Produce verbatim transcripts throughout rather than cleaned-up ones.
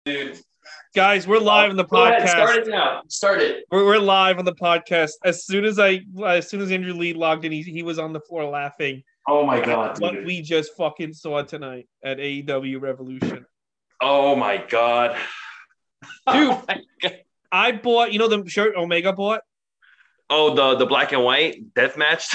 Dude. Guys, we're live on the Go ahead, podcast. start it now. Start it. We're, we're live on the podcast. As soon as I, as soon as Andrew Lee logged in, he, he was on the floor laughing Oh my at god, what dude. we just fucking saw tonight at A E W Revolution. Oh my god. Dude, Oh, my God. I bought, you know the shirt Omega bought? Oh, the the black and white death match.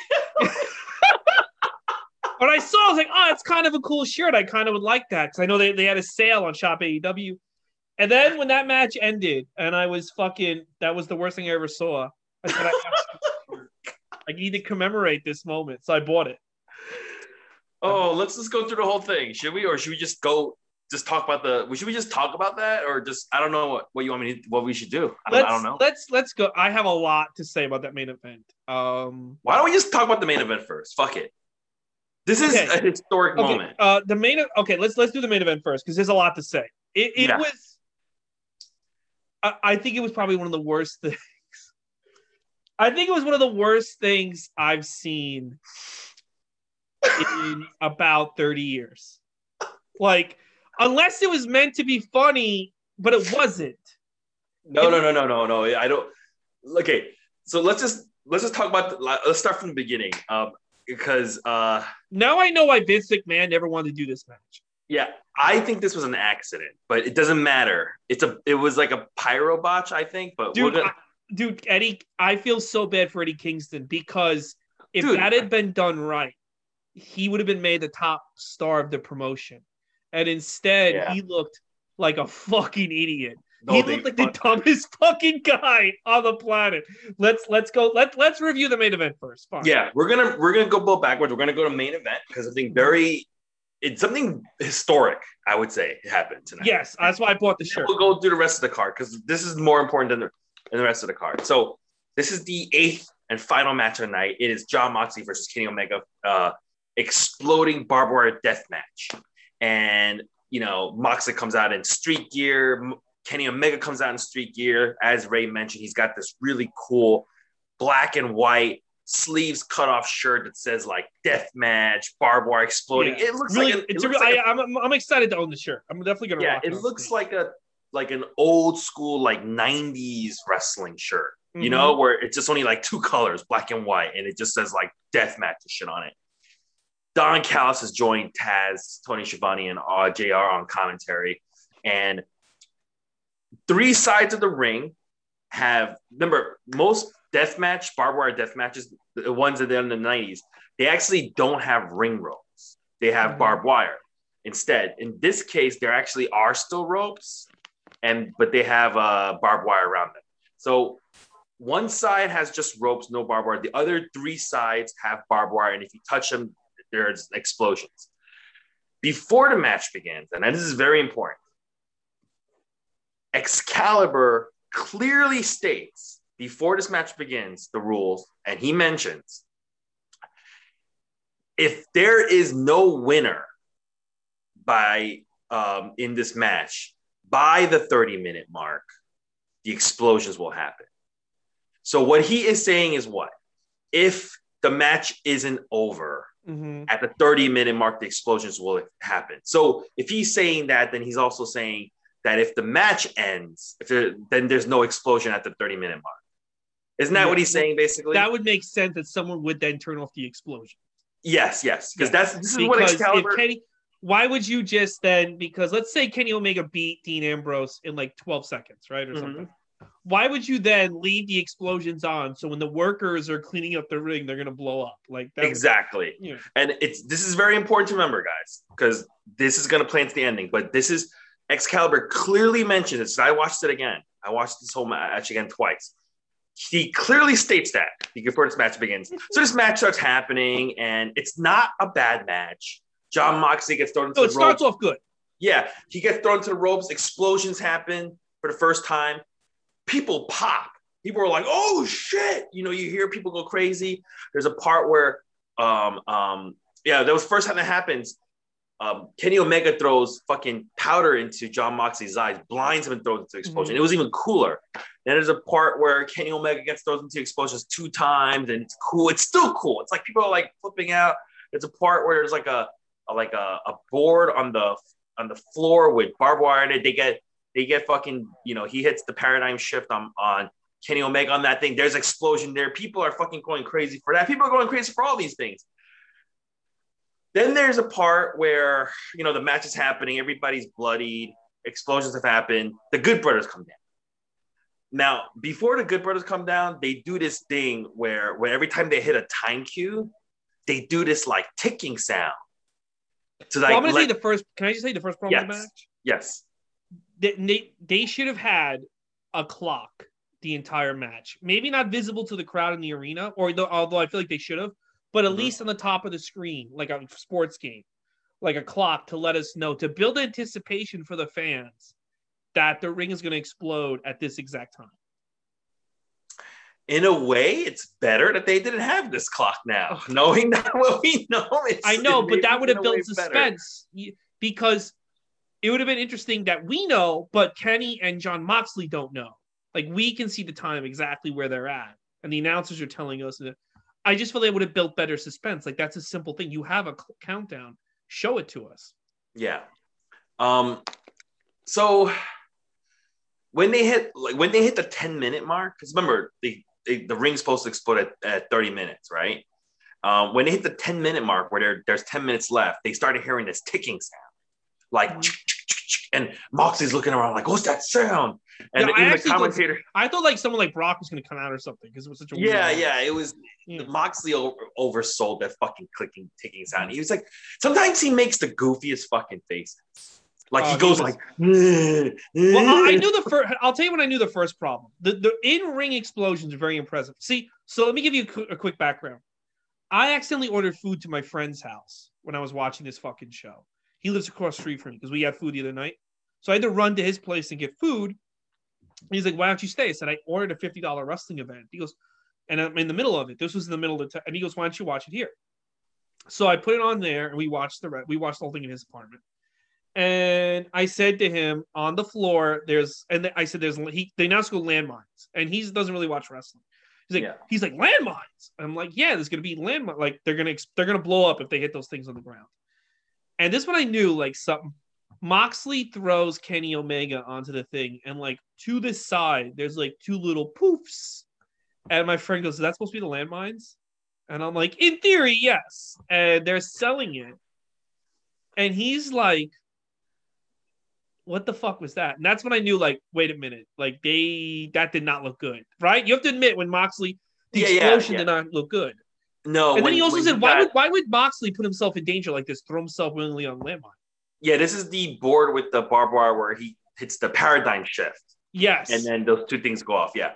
But I saw, I was like, oh, it's kind of a cool shirt. I kind of would like that because I know they, they had a sale on Shop A E W. And then when that match ended, and I was fucking, that was the worst thing I ever saw. I said, I, I need to commemorate this moment. So I bought it. Oh, let's just go through the whole thing, should we? Or should we just go just talk about the should we just talk about that? Or just I don't know what, what you want me to, what we should do. I don't, Let's, I don't know. Let's let's go. I have a lot to say about that main event. Um, Why don't we just talk about the main event first? Fuck it. This is okay. a historic okay, moment. Uh, the main okay, let's let's do the main event first because there's a lot to say. It, it Yeah. was I, I think it was probably one of the worst things. I think it was one of the worst things I've seen in about thirty years. Like, unless it was meant to be funny, but it wasn't. No, no, no, no, no, no. I don't. Okay, so let's just let's just talk about. The, let's start from the beginning, um, because uh, Now I know why Vince McMahon never wanted to do this match. yeah, I think this was an accident, but it doesn't matter. It's a it was like a pyro botch, I think. But Dude, we're gonna. I, dude, Eddie, I feel so bad for Eddie Kingston because if Dude. that had been done right, he would have been made the top star of the promotion. And instead, Yeah. he looked like a fucking idiot. No, he they looked like the fuck- dumbest fucking guy on the planet. Let's let's go. Let let's review the main event first. Fine. Yeah, we're gonna we're gonna go backwards. We're gonna go to main event because I think very it's something historic. I would say happened tonight. Yes, that's why I bought the shirt. We'll go through the rest of the card because this is more important than the, than the rest of the card. So this is the eighth and final match of the night. It is Jon Moxley versus Kenny Omega, uh, exploding barbed wire death match. And you know, Moxley comes out in street gear. Kenny Omega comes out in street gear. As Ray mentioned, he's got this really cool black and white sleeves cut off shirt that says like death match, barbed wire exploding. Yeah. It looks really, like a, it's it a looks real. like I, I'm I'm excited to own the shirt. I'm definitely gonna. yeah, rock it on looks screen. like a like an old school like nineties wrestling shirt, you Mhm. know, where it's just only like two colors, black and white, and it just says like death match and shit on it. Don Callis has joined Taz, Tony Schiavone, and uh, J R on commentary, and three sides of the ring have. Remember, most death match, barbed wire death matches, the ones that are in the nineties, they actually don't have ring ropes. They have Mhm. barbed wire. Instead, in this case, there actually are still ropes, and but they have uh, barbed wire around them. So one side has just ropes, no barbed wire. The other three sides have barbed wire, and if you touch them, there's explosions. Before the match begins, and this is very important, Excalibur clearly states before this match begins the rules, and he mentions if there is no winner by um, in this match by the thirty minute mark, the explosions will happen. So what he is saying is what? If the match isn't over Mhm. at the thirty minute mark, the explosions will happen. So if he's saying that, then he's also saying that if the match ends, if there, then there's no explosion at the thirty minute mark. Isn't that Yeah. what he's saying basically? That would make sense that someone would then turn off the explosion. yes, yes, because Yeah. that's this is what Because Excalibur. if Kenny, why would you just then? Because let's say Kenny Omega beat Dean Ambrose in like twelve seconds, right, or Mhm. something. Why would you then leave the explosions on so when the workers are cleaning up the ring, they're gonna blow up? Like that would- Exactly. you know. And it's this is very important to remember, guys, because this is going to play into the ending. But this is Excalibur clearly mentions it. So I watched it again. I watched this whole match again twice. He clearly states that before this match begins. So this match starts happening, and it's not a bad match. Jon Moxley gets thrown into So it the starts ropes. off good. Yeah, he gets thrown to the ropes. Explosions happen for the first time. People pop. People are like, "Oh shit!" You know, you hear people go crazy. There's a part where, um, um, yeah, that was the first time that happens. Um, Kenny Omega throws fucking powder into Jon Moxley's eyes, blinds him, and throws into explosion. Mhm. It was even cooler. Then there's a part where Kenny Omega gets thrown into explosions two times, and it's cool. It's still cool. It's like people are like flipping out. There's a part where there's like a, a like a, a board on the on the floor with barbed wire in it. They get they get fucking, you know, he hits the paradigm shift on on Kenny Omega on that thing. There's explosion there. People are fucking going crazy for that. People are going crazy for all these things. Then there's a part where, you know, the match is happening. Everybody's bloodied. Explosions have happened. The Good Brothers come down. Now, before the Good Brothers come down, they do this thing where, where every time they hit a time cue, they do this like ticking sound. So like, well, I'm going to say the first. Can I just say the first promo yes, of the match? Yes. They, they they should have had a clock the entire match. Maybe not visible to the crowd in the arena, or the, although I feel like they should have, but at mm-hmm. least on the top of the screen, like a sports game, like a clock to let us know, to build anticipation for the fans that the ring is going to explode at this exact time. In a way, it's better that they didn't have this clock now, knowing that what we know. It's, I know, but that would have built suspense better. Because it would have been interesting that we know, but Kenny and Jon Moxley don't know. Like, we can see the time exactly where they're at, and the announcers are telling us that. I just feel they would have built better suspense. Like, that's a simple thing. You have a countdown. Show it to us. Yeah. Um. So when they hit, like, when they hit the ten minute mark, because remember, they, they, the ring's supposed to explode at, at thirty minutes, right? Um, when they hit the ten minute mark, where there, there's ten minutes left, they started hearing this ticking sound, like, mm-hmm. and Moxley's looking around like, "What's that sound?" And yeah, even the commentator, thought, I thought like someone like Brock was going to come out or something because it was such a yeah, weird yeah. It was yeah. Moxley over, oversold that fucking clicking, ticking sound. He was like, sometimes he makes the goofiest fucking faces. Like, uh, he goes he was, like, well, I knew the first, I'll tell you when I knew the first problem. The, the in-ring explosions are very impressive. See, so let me give you a, a quick background. I accidentally ordered food to my friend's house when I was watching this fucking show. He lives across the street from me because we had food the other night. So I had to run to his place and get food. He's like, why don't you stay? I said, I ordered a fifty dollars wrestling event. He goes, and I'm in the middle of it. This was in the middle of the, t- and he goes, why don't you watch it here? So I put it on there and we watched the, we watched the whole thing in his apartment. And I said to him on the floor, there's, and I said, there's, he, they now go landmines, and he doesn't really watch wrestling. He's like, yeah. he's like, landmines. I'm like, yeah, there's going to be landmines. Like, they're going to, they're going to blow up if they hit those things on the ground. And this one I knew, like, something, Moxley throws Kenny Omega onto the thing, and like to the side, there's like two little poofs. And my friend goes, is that supposed to be the landmines? And I'm like, in theory, yes. And they're selling it. And he's like, what the fuck was that? And that's when I knew, like, wait a minute. Like, they, that did not look good, right? You have to admit, when Moxley, the yeah, explosion yeah, yeah. did not look good. No. And when, then he also said, why got... would why would Moxley put himself in danger like this, throw himself willingly on landmine? Yeah, this is the board with the barbed wire where he hits the paradigm shift. Yes. And then those two things go off. Yeah.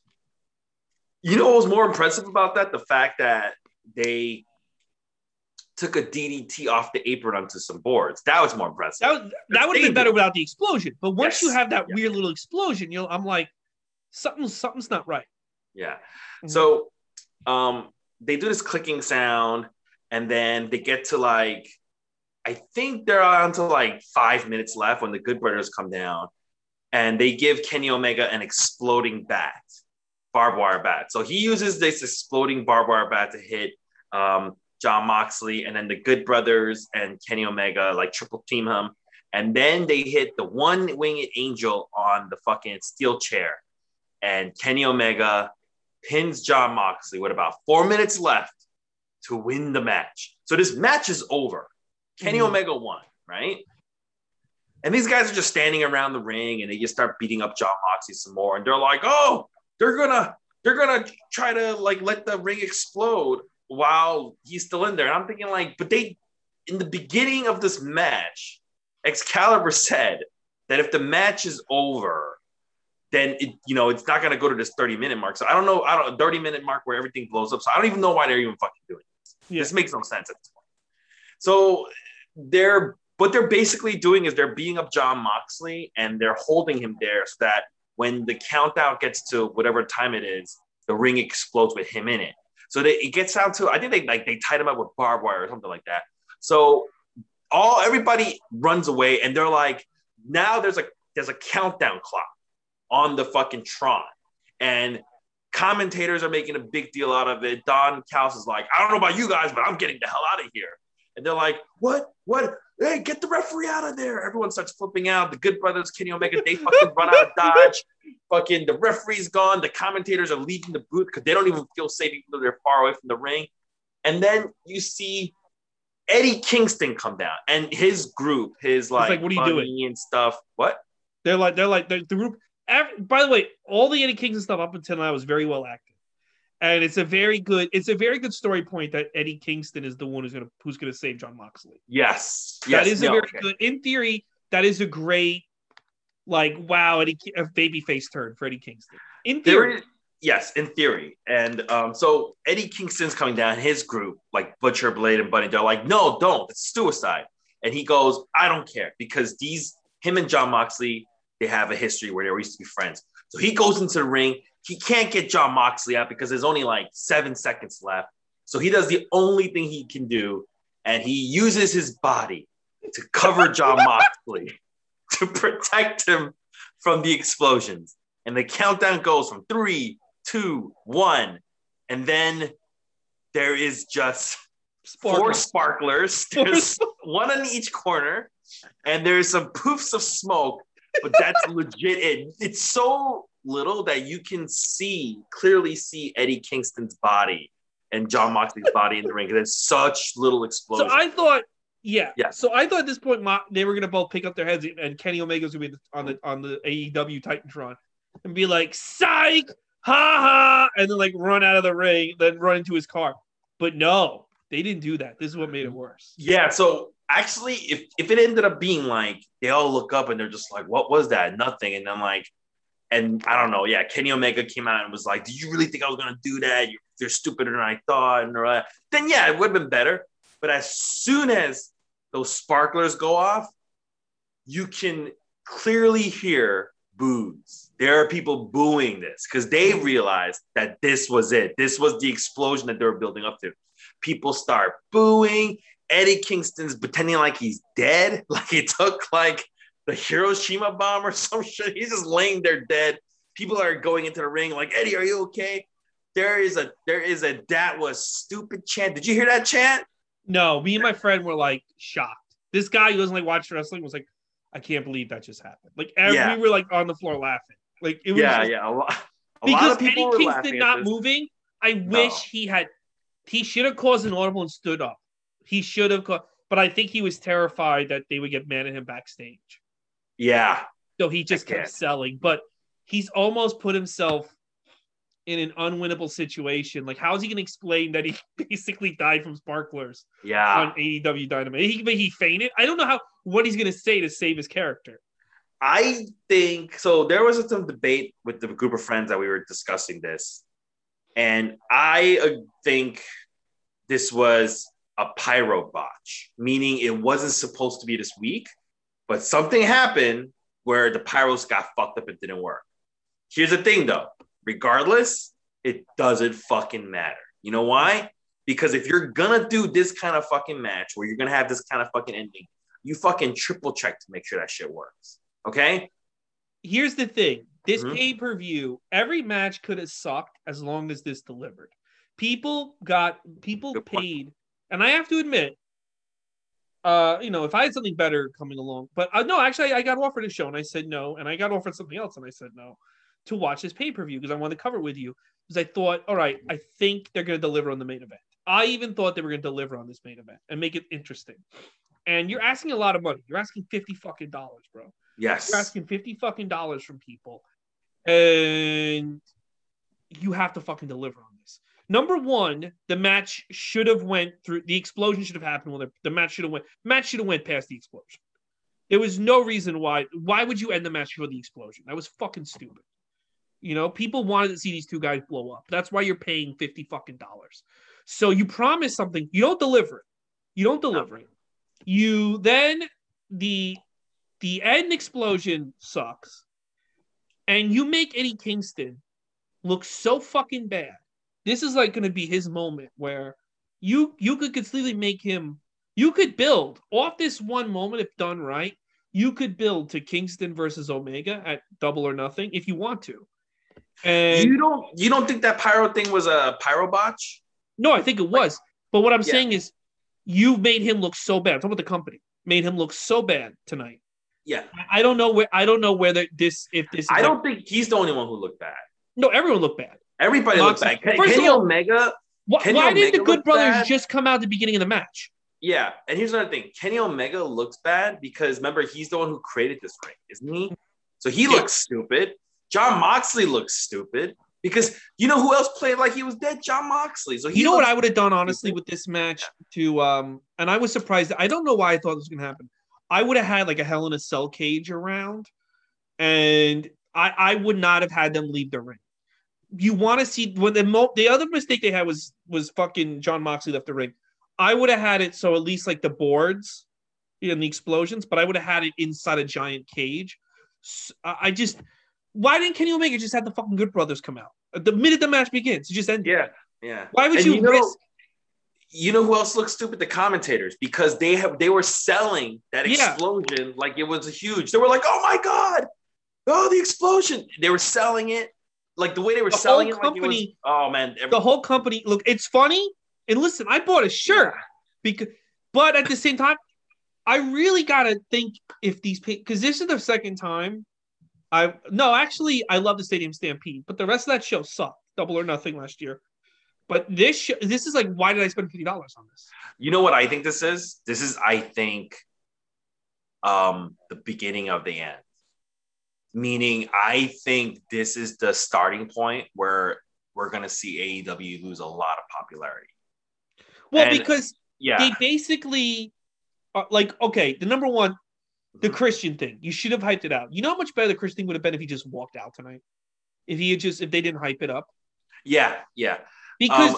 You know what was more impressive about that? The fact that they took a D D T off the apron onto some boards. That was more impressive. That, was, that would have been better without the explosion. But once yes. you have that yeah. weird little explosion, you know, I'm like, something's something's not right. Yeah. Mm-hmm. So um, they do this clicking sound, and then they get to like, I think they're on to like five minutes left when the Good Brothers come down, and they give Kenny Omega an exploding bat, barbed wire bat. So he uses this exploding barbed wire bat to hit um, Jon Moxley, and then the Good Brothers and Kenny Omega like triple team him. And then they hit the one winged angel on the fucking steel chair, and Kenny Omega pins Jon Moxley with about four minutes left to win the match. So this match is over. Kenny mm-hmm. Omega won, right? And these guys are just standing around the ring, and they just start beating up Jon Moxley some more. And they're like, "Oh, they're gonna, they're gonna try to like let the ring explode while he's still in there." And I'm thinking, like, but they, in the beginning of this match, Excalibur said that if the match is over, then it, you know, it's not gonna go to this thirty minute mark. So I don't know, I don't thirty minute mark where everything blows up. So I don't even know why they're even fucking doing this. Yeah. This makes no sense at this point. So they're what they're basically doing is they're beating up Jon Moxley, and they're holding him there so that when the countdown gets to whatever time it is, the ring explodes with him in it. So they, it gets down to, I think they like they tied him up with barbed wire or something like that. So all everybody runs away, and they're like, now there's a there's a countdown clock on the fucking Tron, and commentators are making a big deal out of it. Don Callis is like, I don't know about you guys, but I'm getting the hell out of here. And they're like, what? What? hey, get the referee out of there. Everyone starts flipping out. The Good Brothers, Kenny Omega, they fucking run out of Dodge. Fucking the referee's gone. The commentators are leaving the booth because they don't even feel safe even though they're far away from the ring. And then you see Eddie Kingston come down and his group, his like, like what are you doing and stuff. What? They're like, they're like, they're, the group. Every, by the way, all the Eddie Kingston stuff up until now was very well acted, and it's a very good, it's a very good story point that Eddie Kingston is the one who's gonna who's gonna save Jon Moxley. Yes, that yes, is a no, very okay. good. In theory, that is a great, like, wow, Eddie a babyface turn for Eddie Kingston. In theory, is, yes, in theory, and um, so Eddie Kingston's coming down. His group, like Butcher, Blade, and Bunny, they're like, no, don't, it's suicide. And he goes, I don't care because these him and Jon Moxley. They have a history where they used to be friends. So he goes into the ring. He can't get Jon Moxley out because there's only like seven seconds left. So he does the only thing he can do, and he uses his body to cover Jon Moxley to protect him from the explosions. And the countdown goes from three, two, one. And then there is just Sparkle. four sparklers. There's one in each corner, and there's some poofs of smoke. But that's legit. It, it's so little that you can see, clearly see Eddie Kingston's body and Jon Moxley's body in the ring. Because it's such little explosion. So I thought, yeah. yeah. So I thought at this point they were going to both pick up their heads and Kenny Omega was going to be on the on the A E W Titantron and be like, psych, ha ha, and then like run out of the ring, then run into his car. But no, they didn't do that. This is what made it worse. Yeah, so actually, if, if it ended up being like, they all look up and they're just like, what was that? Nothing. And I'm like, and I don't know. Yeah, Kenny Omega came out and was like, did you really think I was going to do that? You're, you're stupider than I thought. And uh, then, yeah, it would have been better. But as soon as those sparklers go off, you can clearly hear boos. There are people booing this because they realized that this was it. This was the explosion that they were building up to. People start booing. Eddie Kingston's pretending like he's dead, like he took like the Hiroshima bomb or some shit. He's just laying there dead. People are going into the ring like, Eddie, are you okay? There is a there is a that was stupid chant. Did you hear that chant? No, me and my friend were like shocked. This guy who doesn't like watch wrestling was like, I can't believe that just happened. Like every, yeah. we were like on the floor laughing. Like it was yeah, just, yeah. A lot, a because lot of people Eddie were Kingston not moving. I no. wish he had. He should have caused an audible and stood up. He should have, but I think he was terrified that they would get mad at him backstage. Yeah. So he just kept selling. But he's almost put himself in an unwinnable situation. Like, how is he going to explain that he basically died from sparklers? Yeah. On A E W Dynamite. He, but he fainted. I don't know how what he's going to say to save his character. I think so. There was some debate with the group of friends that we were discussing this, and I uh, think this was a pyro botch, meaning it wasn't supposed to be this week, but something happened where the pyros got fucked up and didn't work. Here's the thing, though. Regardless, it doesn't fucking matter. You know why? Because if you're gonna do this kind of fucking match where you're gonna have this kind of fucking ending, you fucking triple check to make sure that shit works. Okay? Here's the thing. This mm-hmm. pay-per-view, every match could have sucked as long as this delivered. People got, people Good paid, point. And I have to admit, uh, you know, if I had something better coming along, but uh, no, actually, I got offered a show and I said no, and I got offered something else and I said no to watch this pay-per-view because I wanted to cover it with you because I thought, all right, I think they're going to deliver on the main event. I even thought they were going to deliver on this main event and make it interesting. And you're asking a lot of money. You're asking fifty fucking dollars, bro. Yes. You're asking fifty fucking dollars from people. And you have to fucking deliver on this. Number one, the match should have went through, the explosion should have happened when the, the match should have went, match should have went past the explosion. There was no reason why, why would you end the match before the explosion? That was fucking stupid. You know, people wanted to see these two guys blow up. That's why you're paying fifty fucking dollars. So you promise something, you don't deliver it. You don't deliver it. You then, the, the end explosion sucks. And you make Eddie Kingston look so fucking bad. This is like going to be his moment where you you could completely make him, you could build off this one moment if done right. You could build to Kingston versus Omega at Double or Nothing if you want to. And you don't you don't think that pyro thing was a pyro botch? No, I think it was. But what I'm yeah. saying is you made him look so bad. I'm talking about the company. made him look so bad tonight. Yeah. I don't know where I don't know whether this if this. Is I don't like, think he's the only one who looked bad. No, everyone looked bad. Everybody looked bad. First Kenny of all, Omega. Why, Kenny why Omega didn't the Good Brothers bad? just come out at the beginning of the match? Yeah, and here's another thing. Kenny Omega looks bad because remember he's the one who created this ring, isn't he? So he yeah. looks stupid. John Moxley looks stupid because you know who else played like he was dead? John Moxley. So he you know what I would have done stupid. honestly with this match to um, and I was surprised. I don't know why I thought this was gonna happen. I would have had like a Hell in a Cell cage around, and I I would not have had them leave the ring. You want to see when the mo- the other mistake they had was was fucking John Moxley left the ring. I would have had it so at least like the boards and the explosions, but I would have had it inside a giant cage. So I just why didn't Kenny Omega just have the fucking Good Brothers come out the minute the match begins? It just ended. Yeah, yeah. Why would and you, you know, risk? You know who else looks stupid? The commentators, because they have they were selling that Yeah. explosion like it was a huge. They were like, "Oh my god, oh the explosion!" They were selling it like the way they were the selling whole it. Company, like it was, oh man, every- the whole company. Look, it's funny. And listen, I bought a shirt yeah. because, but at the same time, I really gotta think if these because this is the second time. I no, actually, I love the Stadium Stampede, but the rest of that show sucked. Double or Nothing last year. But this show, this is like, why did I spend fifty dollars on this? You know what I think this is? This is, I think, um, the beginning of the end. Meaning, I think this is the starting point where we're going to see A E W lose a lot of popularity. Well, and, because yeah. they basically are like, okay, the number one, the mm-hmm. Christian thing. You should have hyped it out. You know how much better the Christian thing would have been if he just walked out tonight? If he had just, if they didn't hype it up? Yeah, yeah. Because um,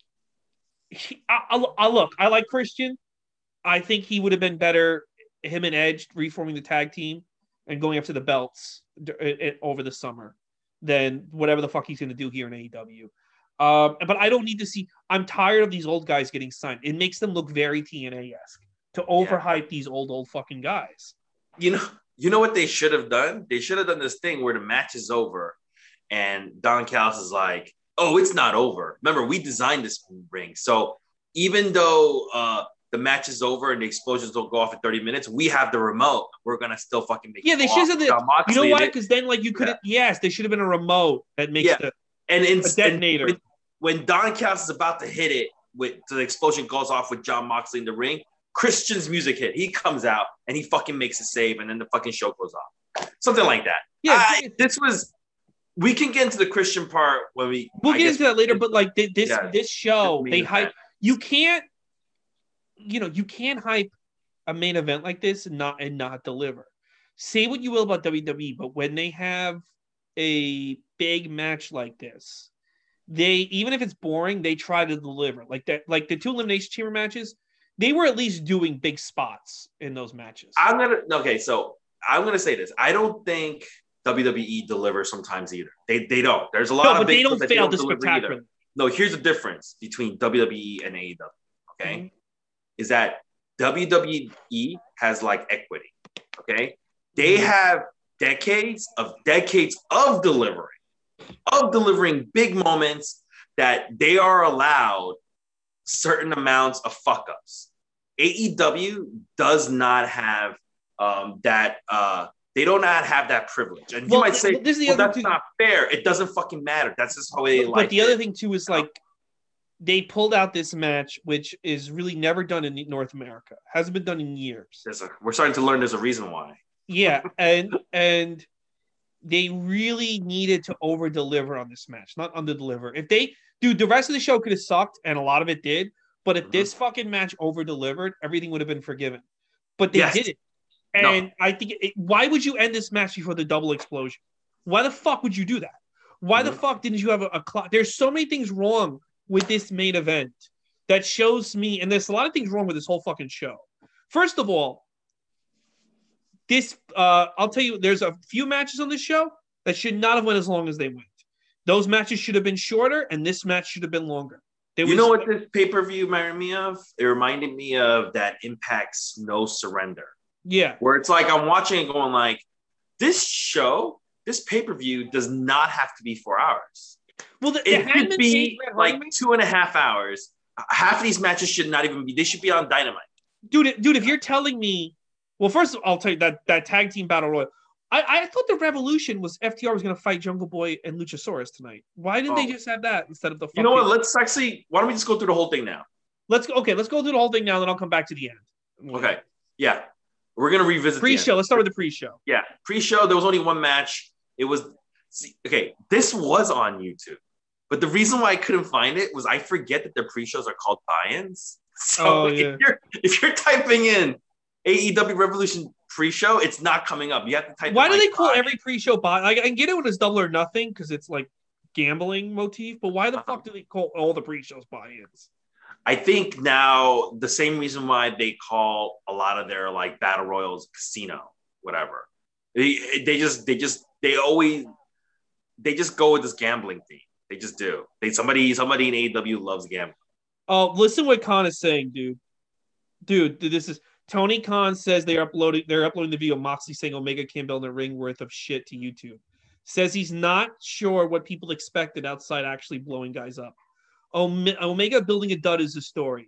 he, I, I, I look, I like Christian. I think he would have been better, him and Edge reforming the tag team and going after the belts over the summer than whatever the fuck he's going to do here in A E W. Um, but I don't need to see. I'm tired of these old guys getting signed. It makes them look very T N A-esque to overhype yeah. these old, old fucking guys. You know, you know what they should have done? They should have done this thing where the match is over and Don Callis is like, oh, it's not over. Remember, we designed this ring. So even though uh, the match is over and the explosions don't go off in thirty minutes, we have the remote. We're going to still fucking make yeah, it they should have the, you know why? Because then, like, you could yeah. yes, there should have been a remote that makes yeah. the and in, a detonator. And when, when Don Callis is about to hit it, with so the explosion goes off with John Moxley in the ring, Christian's music hit. He comes out and he fucking makes a save, and then the fucking show goes off. Something like that. Yeah, I, this was. We can get into the Christian part when we. We'll I get guess, into that later, but like this, yeah, this show, they hype. Event. You can't, you know, you can't hype a main event like this and not and not deliver. Say what you will about W W E, but when they have a big match like this, they even if it's boring, they try to deliver. Like that, like the two Elimination Chamber matches, they were at least doing big spots in those matches. I'm gonna okay, so I'm gonna say this. I don't think W W E delivers sometimes either. They they don't. There's a lot no, of but big they don't that fail they don't this spectacularly. Either. No, here's the difference between W W E and A E W. Okay, mm-hmm. is that W W E has like equity. Okay, they have decades of decades of delivering, of delivering big moments that they are allowed certain amounts of fuck ups. A E W does not have um, that. Uh, They do not have that privilege. And well, you might say, well, well that's thing. not fair. It doesn't fucking matter. That's just how they but, like But the it. other thing, too, is like they pulled out this match, which is really never done in North America. Hasn't been done in years. There's a, we're starting to learn there's a reason why. Yeah, and and they really needed to over-deliver on this match, not under-deliver. If they, dude, the rest of the show could have sucked, and a lot of it did. But if mm-hmm. this fucking match over-delivered, everything would have been forgiven. But they yes. did it. And no. I think, it, why would you end this match before the double explosion? Why the fuck would you do that? Why mm-hmm. the fuck didn't you have a, a clock? There's so many things wrong with this main event that shows me, and there's a lot of things wrong with this whole fucking show. First of all, this, uh, I'll tell you, there's a few matches on this show that should not have went as long as they went. Those matches should have been shorter, and this match should have been longer. There you was, know what this pay-per-view reminded me of? It reminded me of that Impact's No Surrender. Yeah. Where it's like I'm watching and going like, this show, this pay-per-view does not have to be four hours. Well, the, it the could be like two and a half hours. Half of these matches should not even be, they should be on Dynamite. dude, dude, if you're telling me, well, first I'll tell you that that tag team battle royal. I, I thought the Revolution was F T R was going to fight Jungle Boy and Luchasaurus tonight. Why didn't Oh. they just have that instead of the? You know what? Let's actually. Why don't we just go through the whole thing now? Let's go. Okay, let's go through the whole thing now. Then I'll come back to the end. Okay. Yeah, we're gonna revisit pre-show. Let's start with the pre-show. Yeah, pre-show. There was only one match. It was see, okay. This was on YouTube, but the reason why I couldn't find it was I forget that their pre-shows are called buy-ins. So oh, yeah. if you're if you're typing in A E W Revolution pre-show, it's not coming up. You have to type. Why in, do like, they call buy-in. every pre-show buy? Like, I can get it when it's double or nothing because it's like gambling motif. But why the Uh-huh. fuck do they call all the pre-shows buy-ins? I think now the same reason why they call a lot of their like battle royals casino, whatever. They they just they just they always they just go with this gambling theme. They just do. They somebody somebody in A E W loves gambling. Oh, listen what Khan is saying, dude. Dude, dude, this is Tony Khan says they're uploading they're uploading the video of Moxley saying Omega can't build a ring worth of shit to YouTube. Says he's not sure what people expected outside actually blowing guys up. Omega building a dud is the story.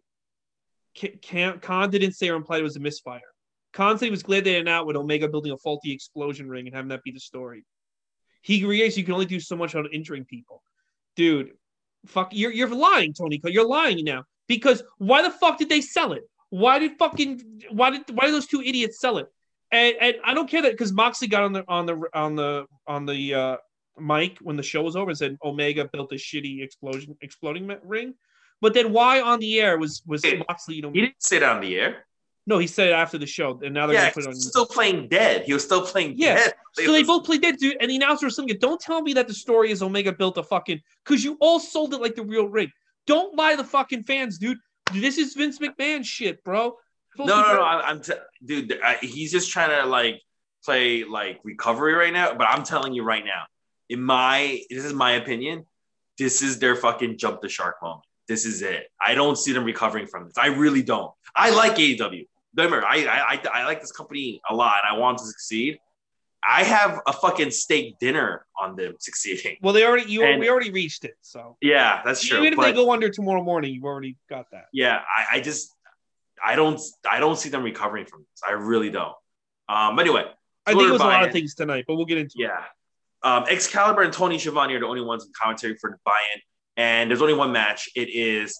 Khan didn't say or imply it was a misfire. Khan said he was glad they didn't out with Omega building a faulty explosion ring and having that be the story. He realized you can only do so much on injuring people. Dude, fuck, you're you're lying, Tony. You're lying now. Because why the fuck did they sell it? Why did fucking why did why did those two idiots sell it? And and I don't care that because Moxley got on the on the on the on the uh, mic when the show was over and said Omega built a shitty explosion exploding ring. But then why on the air was was Hey, Moxley? You know, he didn't sit on the air. No, he said it after the show, and now they're Yeah, gonna put it on. he's still playing dead. He was still playing Yeah. dead. So they both played dead, dude. And the announcer was saying, "Don't tell me that the story is Omega built a fucking because you all sold it like the real ring. Don't lie to the fucking fans, dude. This is Vince McMahon shit, bro." No, no, no. I, I'm, t- dude. I, he's just trying to like play like recovery right now. But I'm telling you right now, in my this is my opinion, this is their fucking jump the shark moment. This is it. I don't see them recovering from this. I really don't. I like A E W. Remember, I I I, I like this company a lot. And I want to succeed. I have a fucking steak dinner on them succeeding. Well, they already you And- we already reached it, so Yeah, that's true. even if but- they go under tomorrow morning, you've already got that. Yeah, I, I just I don't I don't see them recovering from this. I really don't. Um, but anyway, I think it was a lot buy-in. of things tonight, but we'll get into it. Yeah. Um, Excalibur and Tony Schiavone are the only ones in commentary for the buy-in, and there's only one match. It is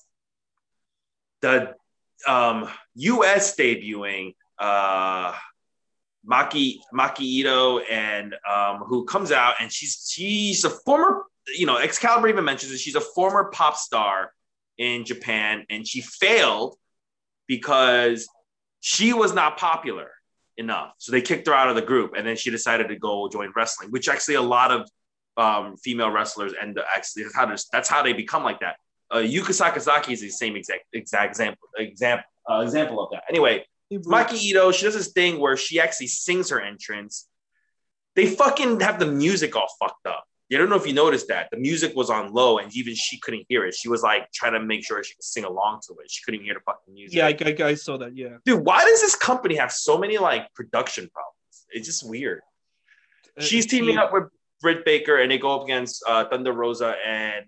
the um, U S debuting uh, Maki Maki Ito, and um, who comes out, and she's she's a former, you know, Excalibur even mentions it. She's a former pop star in Japan, and she failed because she was not popular enough. So they kicked her out of the group, and then she decided to go join wrestling, which actually a lot of um, female wrestlers end up actually that's how, that's how they become like that. Uh, Yuka Sakazaki is the same exact exact example example uh, example of that. Anyway, Maki Ito, she does this thing where she actually sings her entrance. They fucking have the music all fucked up. I don't know if you noticed that. The music was on low, and even she couldn't hear it. She was like trying to make sure she could sing along to it. She couldn't hear the fucking music. Yeah, I, I, I saw that. Yeah, dude, why does this company have so many like production problems? It's just weird. Uh, She's teaming up with Britt Baker, and they go up against uh, Thunder Rosa and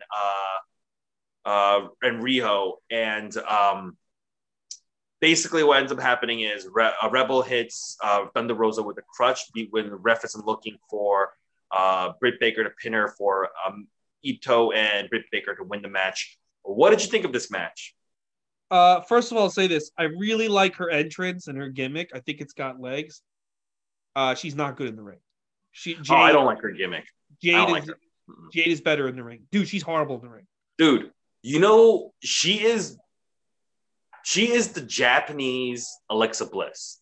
uh, uh, and Riho. And um, basically, what ends up happening is Re- a Rebel hits uh, Thunder Rosa with a crutch when the ref isn't looking for uh, Britt Baker to pin her for um, Ito and Britt Baker to win the match. What did you think of this match? Uh, first of all, I'll say this: I really like her entrance and her gimmick. I think it's got legs. Uh, she's not good in the ring. She, Jade, oh, I don't like her gimmick. Jade I don't is like her. Jade is better in the ring, dude. She's horrible in the ring, dude. You know she is. She is the Japanese Alexa Bliss.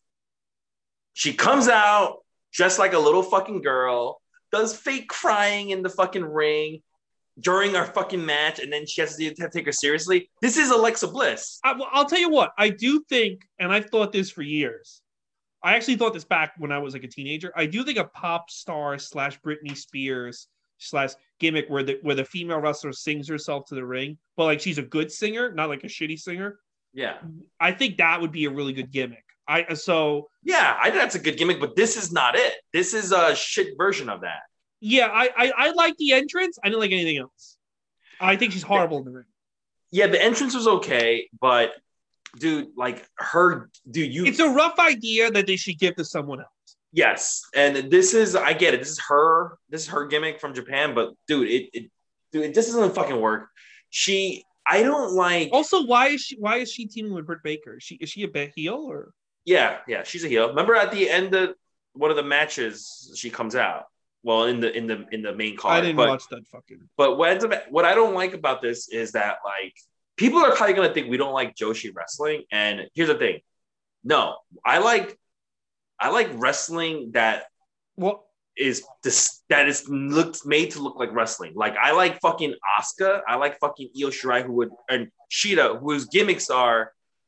She comes out dressed like a little fucking girl, does fake crying in the fucking ring during our fucking match, and then she has to, have to take her seriously. This is Alexa Bliss. I, well, I'll tell you what. I do think, and I've thought this for years. I actually thought this back when I was like a teenager. I do think a pop star slash Britney Spears slash gimmick where the where the female wrestler sings herself to the ring, but like she's a good singer, not like a shitty singer. Yeah, I think that would be a really good gimmick. I so yeah, I think that's a good gimmick, but this is not it. This is a shit version of that. Yeah, I I, I like the entrance. I didn't like anything else. I think she's horrible in the ring. Yeah, the entrance was okay, but dude, like her, dude, you. It's a rough idea that they should give to someone else. Yes, and this is I get it. This is her. This is her gimmick from Japan, but dude, it, it dude, it just doesn't fucking work. She, I don't like. Also, why is she? Why is she teaming with Britt Baker? Is she is she a bad heel or? Yeah, yeah, she's a heel. Remember at the end of one of the matches, she comes out. Well, in the in the in the main card. I didn't but, watch that fucking. But what ends up, what I don't like about this is that like people are probably gonna think we don't like Joshi wrestling, and here's the thing. No, I like. I like wrestling that what is this that is looks made to look like wrestling. Like I like fucking Asuka. I like fucking Io Shirai, who would and Shida, whose gimmicks are,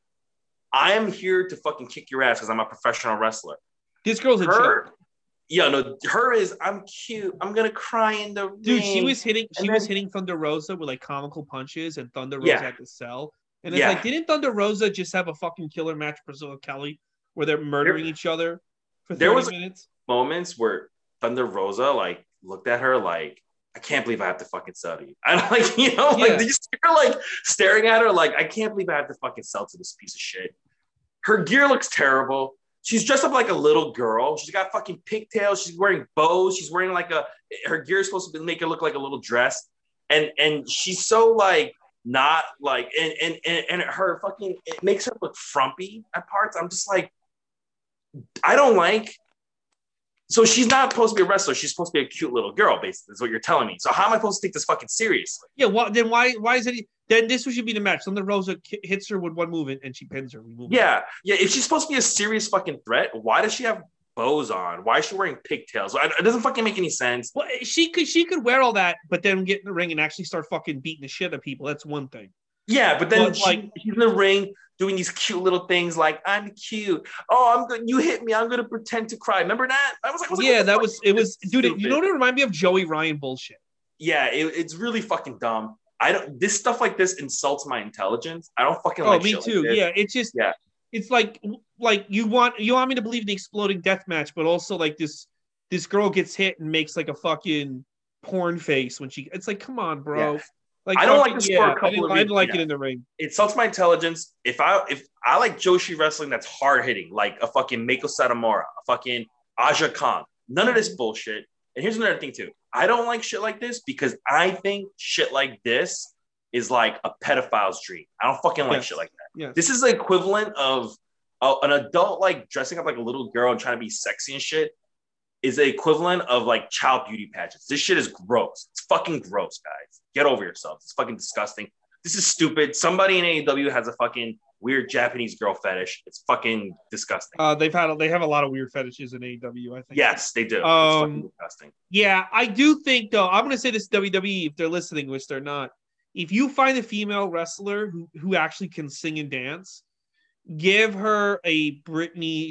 I am here to fucking kick your ass because I'm a professional wrestler. This girl's a her, joke. Yeah, no, her is I'm cute. I'm gonna cry in the dude. ring. She was hitting. She and was then, hitting Thunder Rosa with like comical punches, and Thunder Rosa yeah. had to sell. And it's yeah. like, didn't Thunder Rosa just have a fucking killer match with Priscilla Kelly where they're murdering there, each other for thirty there was minutes? Moments where Thunder Rosa like looked at her like, I can't believe I have to fucking sell to you. And like, you know, like yeah. you see her like staring at her like, I can't believe I have to fucking sell to this piece of shit. Her gear looks terrible. She's dressed up like a little girl. She's got fucking pigtails. She's wearing bows. She's wearing like a, her gear is supposed to make her look like a little dress. And and she's so like, not like, and and and, and her fucking, it makes her look frumpy at parts. I'm just like, I don't like, so she's not supposed to be a wrestler. She's supposed to be a cute little girl, basically, is what you're telling me. So how am I supposed to take this fucking seriously? Yeah, well, then why why is it, then this should be the match. Thunder Rosa hits her with one move and, and she pins her. Yeah, yeah. If she's supposed to be a serious fucking threat, why does she have bows on? Why is she wearing pigtails? It doesn't fucking make any sense. Well, she could she could wear all that, but then get in the ring and actually start fucking beating the shit out of people. That's one thing. Yeah, but then but, she, like she's in the ring doing these cute little things like, I'm cute. Oh, I'm good. You hit me. I'm going to pretend to cry. Remember that? I was like, I was like yeah, that was, it was, it's dude, stupid. You know what it reminded me of? Joey Ryan bullshit. Yeah, it, it's really fucking dumb. I don't, this stuff like this insults my intelligence. I don't fucking oh, like me shit too. Like yeah, it's just, yeah. It's like, like you want, you want me to believe the exploding death match, but also like this, this girl gets hit and makes like a fucking porn face when she, it's like, come on, bro. Yeah. Like, I don't like this yeah, for a couple I didn't, of I didn't like yeah. it in the ring. It insults my intelligence. If I if I like Joshi wrestling that's hard hitting, like a fucking Meiko Satomura, a fucking Aja Kong, none of this bullshit. And here's another thing too. I don't like shit like this because I think shit like this is like a pedophile's dream. I don't fucking like yes. shit like that. Yes. This is the equivalent of uh, an adult like dressing up like a little girl and trying to be sexy and shit. Is the equivalent of like child beauty pageants. This shit is gross. It's fucking gross, guys. Get over yourselves. It's fucking disgusting. This is stupid. Somebody in A E W has a fucking weird Japanese girl fetish. It's fucking disgusting. Uh, they've had they have a lot of weird fetishes in A E W. I think. Yes, they do. Um, it's fucking disgusting. Yeah, I do think though. I'm gonna say this to W W E if they're listening, which they're not. If you find a female wrestler who who actually can sing and dance, give her a Britney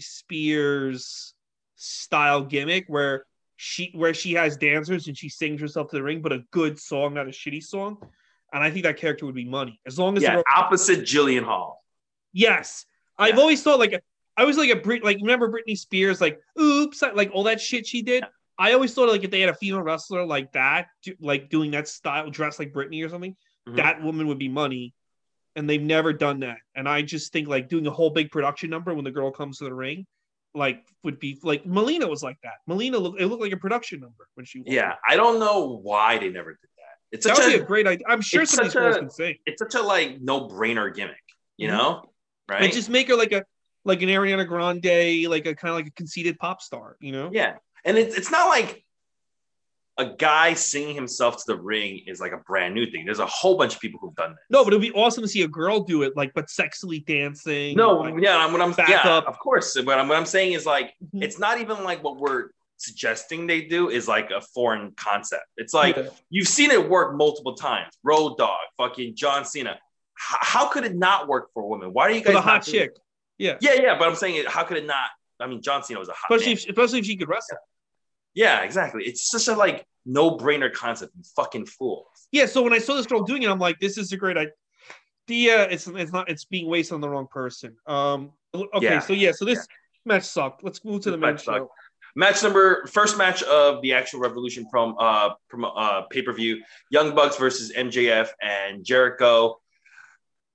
Spears style gimmick where she where she has dancers and she sings herself to the ring, but a good song, not a shitty song. And I think that character would be money as long as yeah, girl- opposite Jillian Hall. Yes, yeah. I've always thought like a, I was like a Brit like remember Britney Spears like oops like all that shit she did. Yeah. I always thought like if they had a female wrestler like that, like doing that style, dressed like Britney or something, mm-hmm. that woman would be money. And they've never done that. And I just think like doing a whole big production number when the girl comes to the ring. Like would be like Melina was like that. Melina looked it looked like a production number when she. Yeah, it. I don't know why they never did that. It's that such would a, be a great idea. I'm sure some of these girls can sing. It's such a like no brainer gimmick, you mm-hmm. know, right? And just make her like a like an Ariana Grande, like a kind of like a conceited pop star, you know? Yeah, and it's it's not like a guy singing himself to the ring is like a brand new thing. There's a whole bunch of people who've done that. No, but it'd be awesome to see a girl do it, like, but sexily dancing. No, like, yeah, what I'm back yeah, up. Of course. But what I'm saying is like, mm-hmm. it's not even like what we're suggesting they do is like a foreign concept. It's like yeah. you've seen it work multiple times. Road Dogg, fucking John Cena. H- how could it not work for a woman? Why are you guys for the hot doing chick? It? Yeah, yeah, yeah. But I'm saying, it, how could it not? I mean, John Cena was a hot especially man. if, especially if she could wrestle. Yeah, exactly. It's such a like no-brainer concept. You fucking fool. Yeah. So when I saw this girl doing it, I'm like, this is a great idea. It's it's not. It's being wasted on the wrong person. Um. Okay. Yeah. So yeah. So this yeah. match sucked. Let's move to this the main show. Sucked. Match number first match of the actual Revolution prom uh, prom, uh pay per view. Young Bucks versus M J F and Jericho.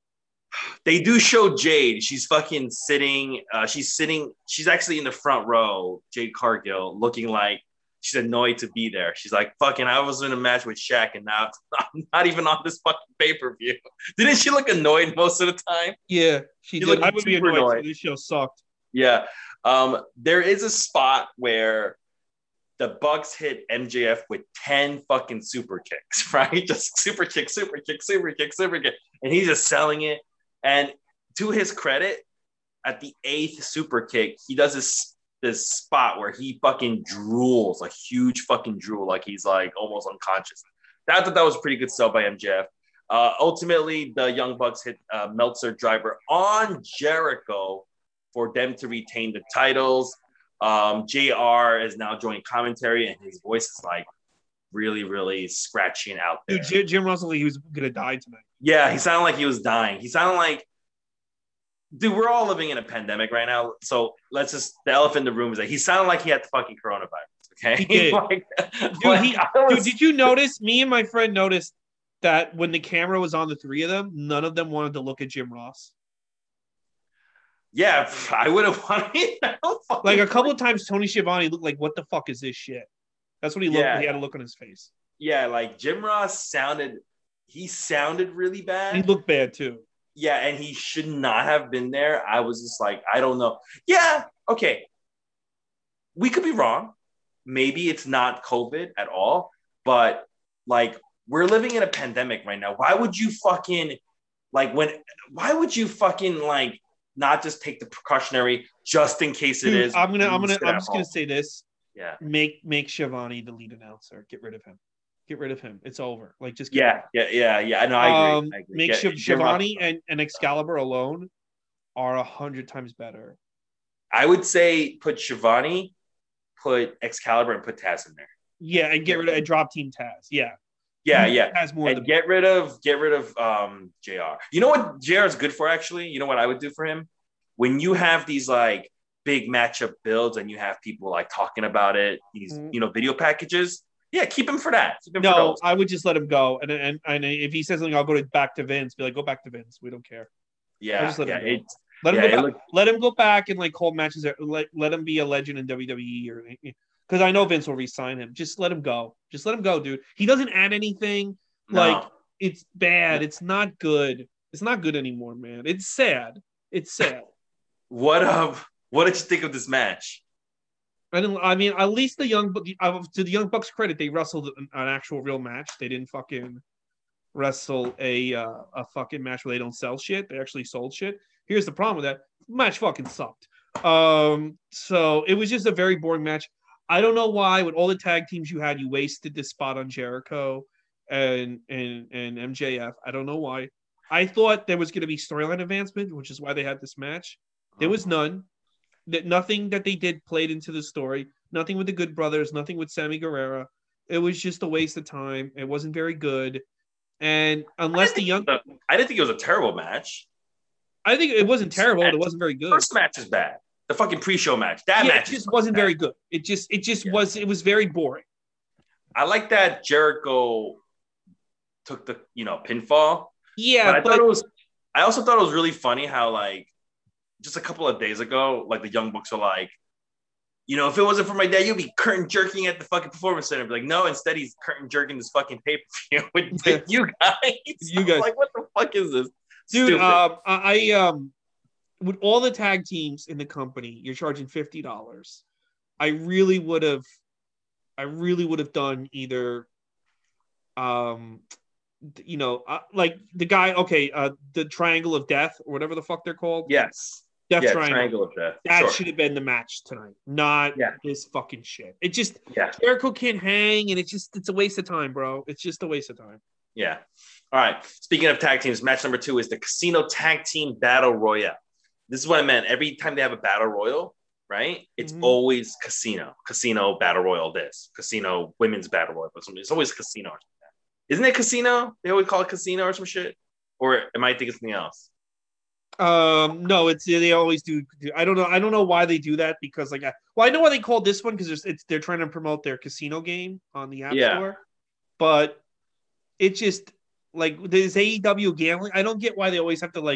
They do show Jade. She's fucking sitting. Uh, she's sitting. She's actually in the front row. Jade Cargill, looking like she's annoyed to be there. She's like, "Fucking, I was in a match with Shaq, and now I'm not even on this fucking pay per view." Didn't she look annoyed most of the time? Yeah, she, she did. I would be annoyed. annoyed. This show sucked. Yeah. Um, there is a spot where the Bucks hit M J F with ten fucking super kicks, right? Just super kick, super kick, super kick, super kick, and he's just selling it. And to his credit, at the eighth super kick, he does this this spot where he fucking drools, a huge fucking drool, like he's like almost unconscious. I thought that was a pretty good sell by M J F. Uh, ultimately, the Young Bucks hit uh, Meltzer driver on Jericho for them to retain the titles. Um, J R is now joining commentary, and his voice is like really, really scratchy and out there. Dude, Jim Russell, he was gonna die tonight. Yeah, he sounded like he was dying. He sounded like, dude, we're all living in a pandemic right now. So let's just, the elephant in the room is that he sounded like he had the fucking coronavirus. Okay. He did. like, dude, like, he, was... dude, did you notice? Me and my friend noticed that when the camera was on the three of them, none of them wanted to look at Jim Ross. Yeah, I would have wanted. Like a couple of times, Tony Schiavone looked like, "What the fuck is this shit?" That's what he looked. Yeah. He had a look on his face. Yeah, like Jim Ross sounded. He sounded really bad. He looked bad too. Yeah, and he should not have been there. I was just like, I don't know. Yeah, okay. We could be wrong. Maybe it's not COVID at all, but like we're living in a pandemic right now. Why would you fucking like when? Why would you fucking like not just take the precautionary just in case it Dude, is? I'm gonna. I'm gonna. I'm just home. gonna say this. Yeah. Make make Schiavone the lead announcer. Get rid of him. Get rid of him. It's over. Like just get yeah, yeah, yeah, yeah. No, I agree. Um, I agree. Make Get, Schiavone and, and Excalibur alone are a hundred times better. I would say put Schiavone, put Excalibur, and put Taz in there. Yeah, and get rid of and drop Team Taz. Yeah, yeah, yeah. Taz more and than get rid of get rid of um J R. You know what J R is good for actually? You know what I would do for him? When you have these like big matchup builds and you have people like talking about it, these mm-hmm. you know video packages. Yeah, keep him for that. Him no, for I would just let him go. And, and and if he says something, I'll go to back to Vince. Be like, go back to Vince. We don't care. Yeah, just let yeah. him go. Let him yeah, go back. Looked... Let him go back and like hold matches. Let let him be a legend in W W E or because I know Vince will re-sign him. Just let him go. Just let him go, dude. He doesn't add anything. No. Like it's bad. No. It's not good. It's not good anymore, man. It's sad. It's sad. what um? What did you think of this match? I didn't. I mean, at least the young uh, to the Young Bucks' credit, they wrestled an, an actual real match. They didn't fucking wrestle a uh, a fucking match where they don't sell shit. They actually sold shit. Here's the problem with that match: fucking sucked. Um, so it was just a very boring match. I don't know why, with all the tag teams you had, you wasted this spot on Jericho and and and M J F. I don't know why. I thought there was going to be storyline advancement, which is why they had this match. There was none. That nothing that they did played into the story. Nothing with the Good Brothers. Nothing with Sammy Guerrero. It was just a waste of time. It wasn't very good. And unless the young, a, I didn't think it was a terrible match. I think it wasn't terrible. It wasn't very good. First match is bad. The fucking pre-show match. That yeah, match it just wasn't bad. very good. It just, it just yeah. was. It was very boring. I like that Jericho took the you know pinfall. Yeah, but I but, thought it was. I also thought it was really funny how like. Just a couple of days ago, like the Young Bucks are like, you know, if it wasn't for my dad, you'd be curtain jerking at the fucking Performance Center. Be like, no, instead he's curtain jerking this fucking pay per view with yeah. you guys. You guys, like, what the fuck is this, dude? Uh, I um, with all the tag teams in the company, you're charging fifty dollars. I really would have, I really would have done either, um. You know, uh, like the guy, okay, uh, the Triangle of Death or whatever the fuck they're called. Yes. Death yeah, Triangle. Triangle of Death. That sure. should have been the match tonight, not yeah. this fucking shit. It just, yeah. Jericho can't hang, and it's just, it's a waste of time, bro. It's just a waste of time. Yeah. All right. Speaking of tag teams, match number two is the Casino Tag Team Battle Royale. This is what I meant. Every time they have a Battle Royal, right? It's mm-hmm. always Casino. Casino Battle Royal this. Casino Women's Battle Royal. It's always Casino. Isn't it Casino? They always call it Casino or some shit? Or am I thinking something else? Um, no, it's they always do. I don't know. I don't know why they do that because like, I, well, I know why they called this one because it's they're trying to promote their casino game on the App yeah. Store, but it just like there's A E W gambling. I don't get why they always have to like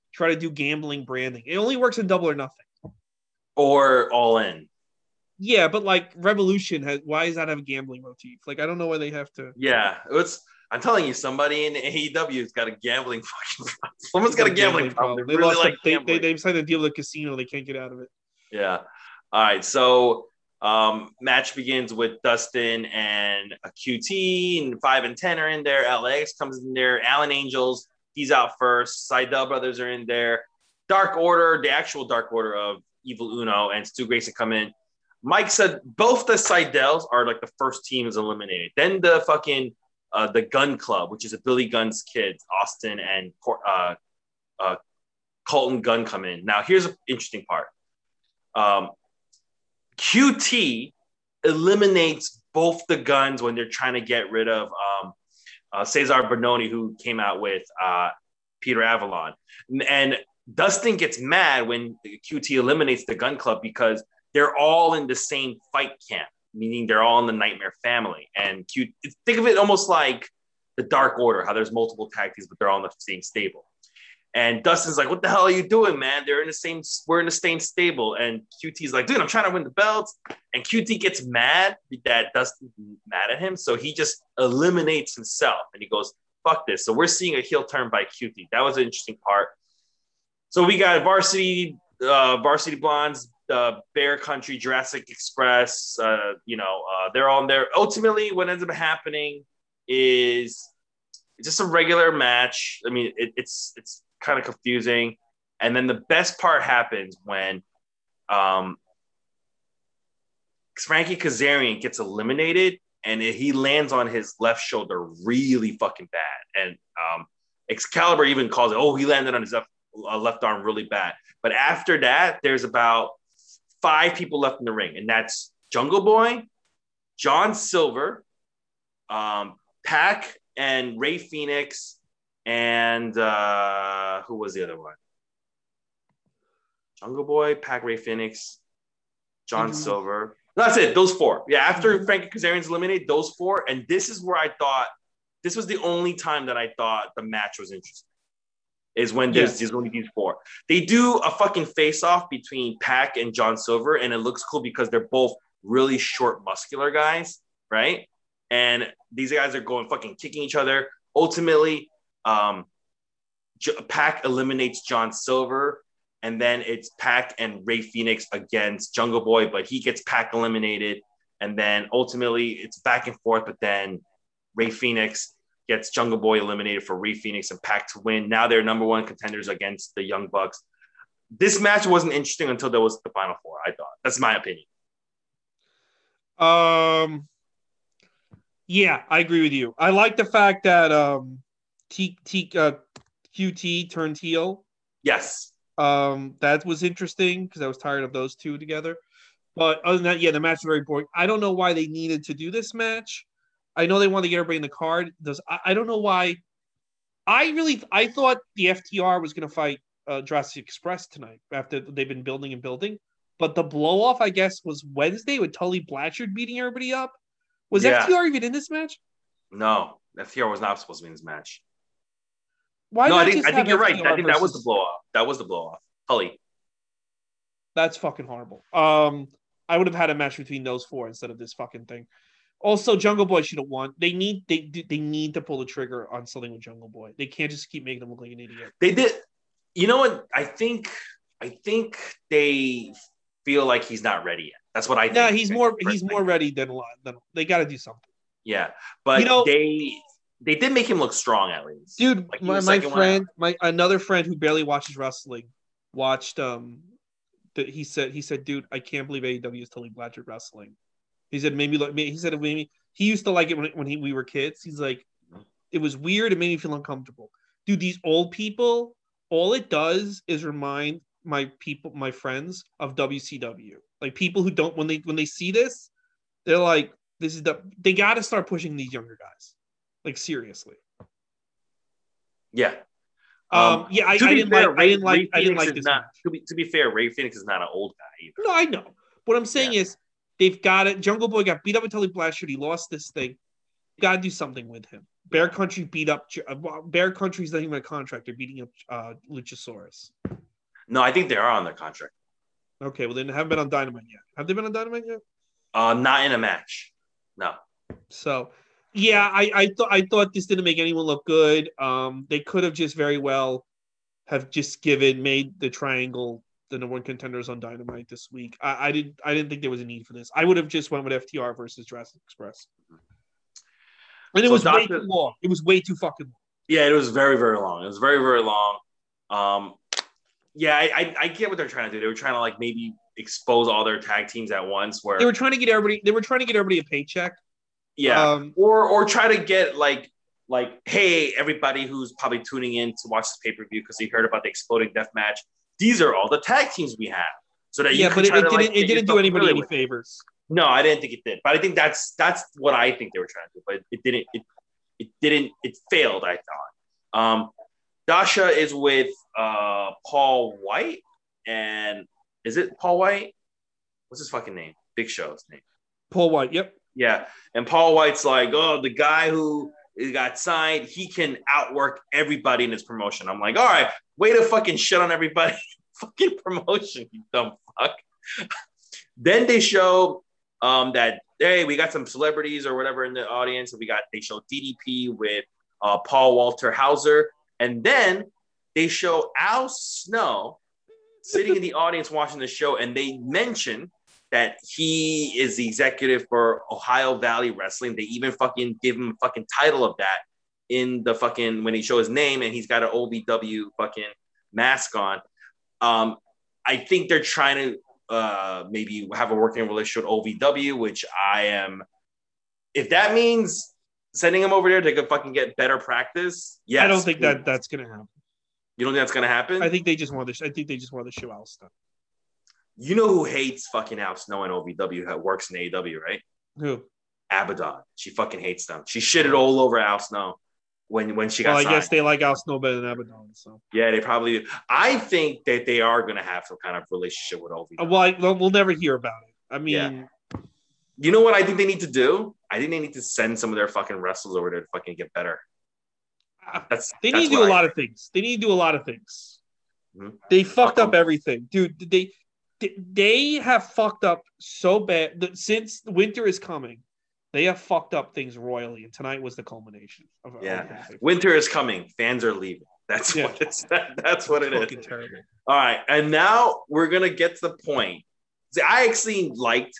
try to do gambling branding. It only works in Double or Nothing. Or All In. Yeah, but like Revolution has. Why does that have a gambling motif? Like I don't know why they have to. Yeah, it's. I'm telling you, somebody in A E W has got a gambling fucking problem. Someone's got a gambling problem. They, They really lost. like The, they, gambling. they they signed a deal with the casino. They can't get out of it. Yeah. All right. So um, match begins with Dustin and a Q T, and five and ten are in there. L A X comes in there. Alan Angels, he's out first. Seidel brothers are in there. Dark Order, the actual Dark Order of Evil Uno and Stu Grayson come in. Mike said both the Seidels are like the first team is eliminated. Then the fucking uh, the Gun Club, which is a Billy Gunn's kids, Austin and uh, uh, Colton Gunn come in. Now here's an interesting part. Um, Q T eliminates both the Guns when they're trying to get rid of um, uh, Cesar Bononi, who came out with uh, Peter Avalon. And Dustin gets mad when Q T eliminates the Gun Club because they're all in the same fight camp, meaning they're all in the Nightmare family. And Q, think of it almost like the Dark Order, how there's multiple tag teams, but they're all in the same stable. And Dustin's like, what the hell are you doing, man? They're in the same, we're in the same stable. And Q T's like, dude, I'm trying to win the belts. And Q T gets mad that Dustin's mad at him. So he just eliminates himself and he goes, fuck this. So we're seeing a heel turn by Q T. That was an interesting part. So we got Varsity, uh, Varsity Blondes, uh, Bear Country, Jurassic Express, uh, you know, uh, they're all in there. Ultimately, what ends up happening is just a regular match. I mean, it, it's, it's, kind of confusing. And then the best part happens when um, Frankie Kazarian gets eliminated and it, he lands on his left shoulder really fucking bad. And um, Excalibur even calls it, oh, he landed on his left, uh, left arm really bad. But after that, there's about five people left in the ring. And that's Jungle Boy, John Silver, um, Pac, and Ray Phoenix, and uh, who was the other one? Jungle Boy, Pac, Ray Phoenix, John mm-hmm. Silver. That's it. Those four. Yeah, after mm-hmm. Frankie Kazarian's eliminated, those four. And this is where I thought, this was the only time that I thought the match was interesting, is when there's, yes. there's only these four. They do a fucking face-off between Pac and John Silver, and it looks cool because they're both really short, muscular guys, right? And these guys are going fucking kicking each other. Ultimately, Um, Pac eliminates John Silver, and then it's Pac and Ray Phoenix against Jungle Boy, but he gets Pac eliminated, and then ultimately it's back and forth, but then Ray Phoenix gets Jungle Boy eliminated for Ray Phoenix and Pac to win. Now they're number one contenders against the Young Bucks. This match wasn't interesting until there was the Final Four, I thought. That's my opinion. Um, yeah, I agree with you. I like the fact that um, T, T, uh, Q T turned heel. Yes. Um, that was interesting because I was tired of those two together. But other than that, yeah, the match was very boring. I don't know why they needed to do this match. I know they wanted to get everybody in the card. Does I, I don't know why. I really I thought the F T R was going to fight uh, Jurassic Express tonight after they've been building and building. But the blow off, I guess, was Wednesday with Tully Blanchard beating everybody up. Was yeah. F T R even in this match? No, F T R was not supposed to be in this match. Why no, I think I think you're F T R right. I think versus... that was the blow off. That was the blow off. Tully. That's fucking horrible. Um, I would have had a match between those four instead of this fucking thing. Also, Jungle Boy should have won. They need they they need to pull the trigger on something with Jungle Boy. They can't just keep making him look like an idiot. They did. You know what? I think I think they feel like he's not ready yet. That's what I think. Yeah, he's more he's more ready than a lot. Than, they got to do something. Yeah, but you know, they they did make him look strong at least. Dude, like my, my friend, my another friend who barely watches wrestling, watched um, the, he said he said, dude, I can't believe A E W is Tully Blanchard wrestling. He said maybe like he said it made me. He used to like it when when he, we were kids. He's like, it was weird. It made me feel uncomfortable. Dude, these old people, all it does is remind my people, my friends of W C W. Like people who don't when they when they see this, they're like, this is the they got to start pushing these younger guys. Like seriously. Yeah. Um, um yeah, I, I didn't fair, like Ray, I didn't like I didn't like this not, to be to be fair, Ray Phoenix is not an old guy either. No, I know. What I'm saying yeah. is they've got it. Jungle Boy got beat up with Tully Blanchard. He lost this thing. Got to do something with him. Bear Country beat up uh, Bear Country's not even a contract. They're beating up uh, Luchasaurus. No, I think they are on their contract. Okay, well then they haven't been on Dynamite yet. Have they been on Dynamite yet? Uh, not in a match. No. So, yeah, I I thought I thought this didn't make anyone look good. Um, they could have just very well have just given made the Triangle the number one contenders on Dynamite this week. I, I didn't I didn't think there was a need for this. I would have just went with F T R versus Jurassic Express. And it So was Doctor way too long. It was way too fucking long. Yeah, it was very, very long. It was very, very long. Um, yeah, I, I, I get what they're trying to do. They were trying to like maybe expose all their tag teams at once. Where They were trying to get everybody. They were trying to get everybody a paycheck. yeah, Um, or or try to get like like hey, everybody who's probably tuning in to watch this pay per view because they heard about the Exploding Death Match. These are all the tag teams we have. So that you yeah, could but it, try it to, didn't. like, It get didn't do yourself anybody familiar any with it. favors. No, I didn't think it did. But I think that's that's what I think they were trying to do. But it didn't. It it didn't. It failed. I thought. Um, Dasha is with uh, Paul White, and is it Paul White? What's his fucking name? Big Show's name. Paul White. Yep. Yeah, and Paul White's like, oh, the guy who got signed, he can outwork everybody in his promotion. I'm like, all right, way to fucking shit on everybody. Fucking promotion, you dumb fuck. Then they show um, that, hey, we got some celebrities or whatever in the audience. We got, they show D D P with uh, Paul Walter Hauser. And then they show Al Snow sitting in the audience watching the show. And they mention that he is the executive for Ohio Valley Wrestling. They even fucking give him a fucking title of that in the fucking, when he show his name and he's got an O V W fucking mask on. Um, I think they're trying to uh, maybe have a working relationship with O V W, which I am. If that means sending him over there to go fucking get better practice, yes. I don't think that that's gonna happen. You don't think that's gonna happen? I think they just want to. I think they just want to show Al stuff. You know who hates fucking Al Snow and O V W that works in A E W, right? Who? Abaddon. She fucking hates them. She shitted all over Al Snow when when she got Well, I signed. guess they like Al Snow better than Abaddon. So Yeah, they probably do. I think that they are going to have some kind of relationship with O V W. well, I, well, we'll never hear about it. I mean, Yeah. You know what I think they need to do? I think they need to send some of their fucking wrestlers over there to fucking get better. That's they that's need to do what a I lot think. of things. They need to do a lot of things. Mhm. They fucked Uh-oh. up everything, dude. They they have fucked up so bad that since winter is coming, they have fucked up things royally, and tonight was the culmination of Yeah. of everything. Winter is coming. Fans are leaving. That's Yeah. what it's. That, that's what it Fucking is. terrible. All right, and now we're gonna get to the point. See, I actually liked.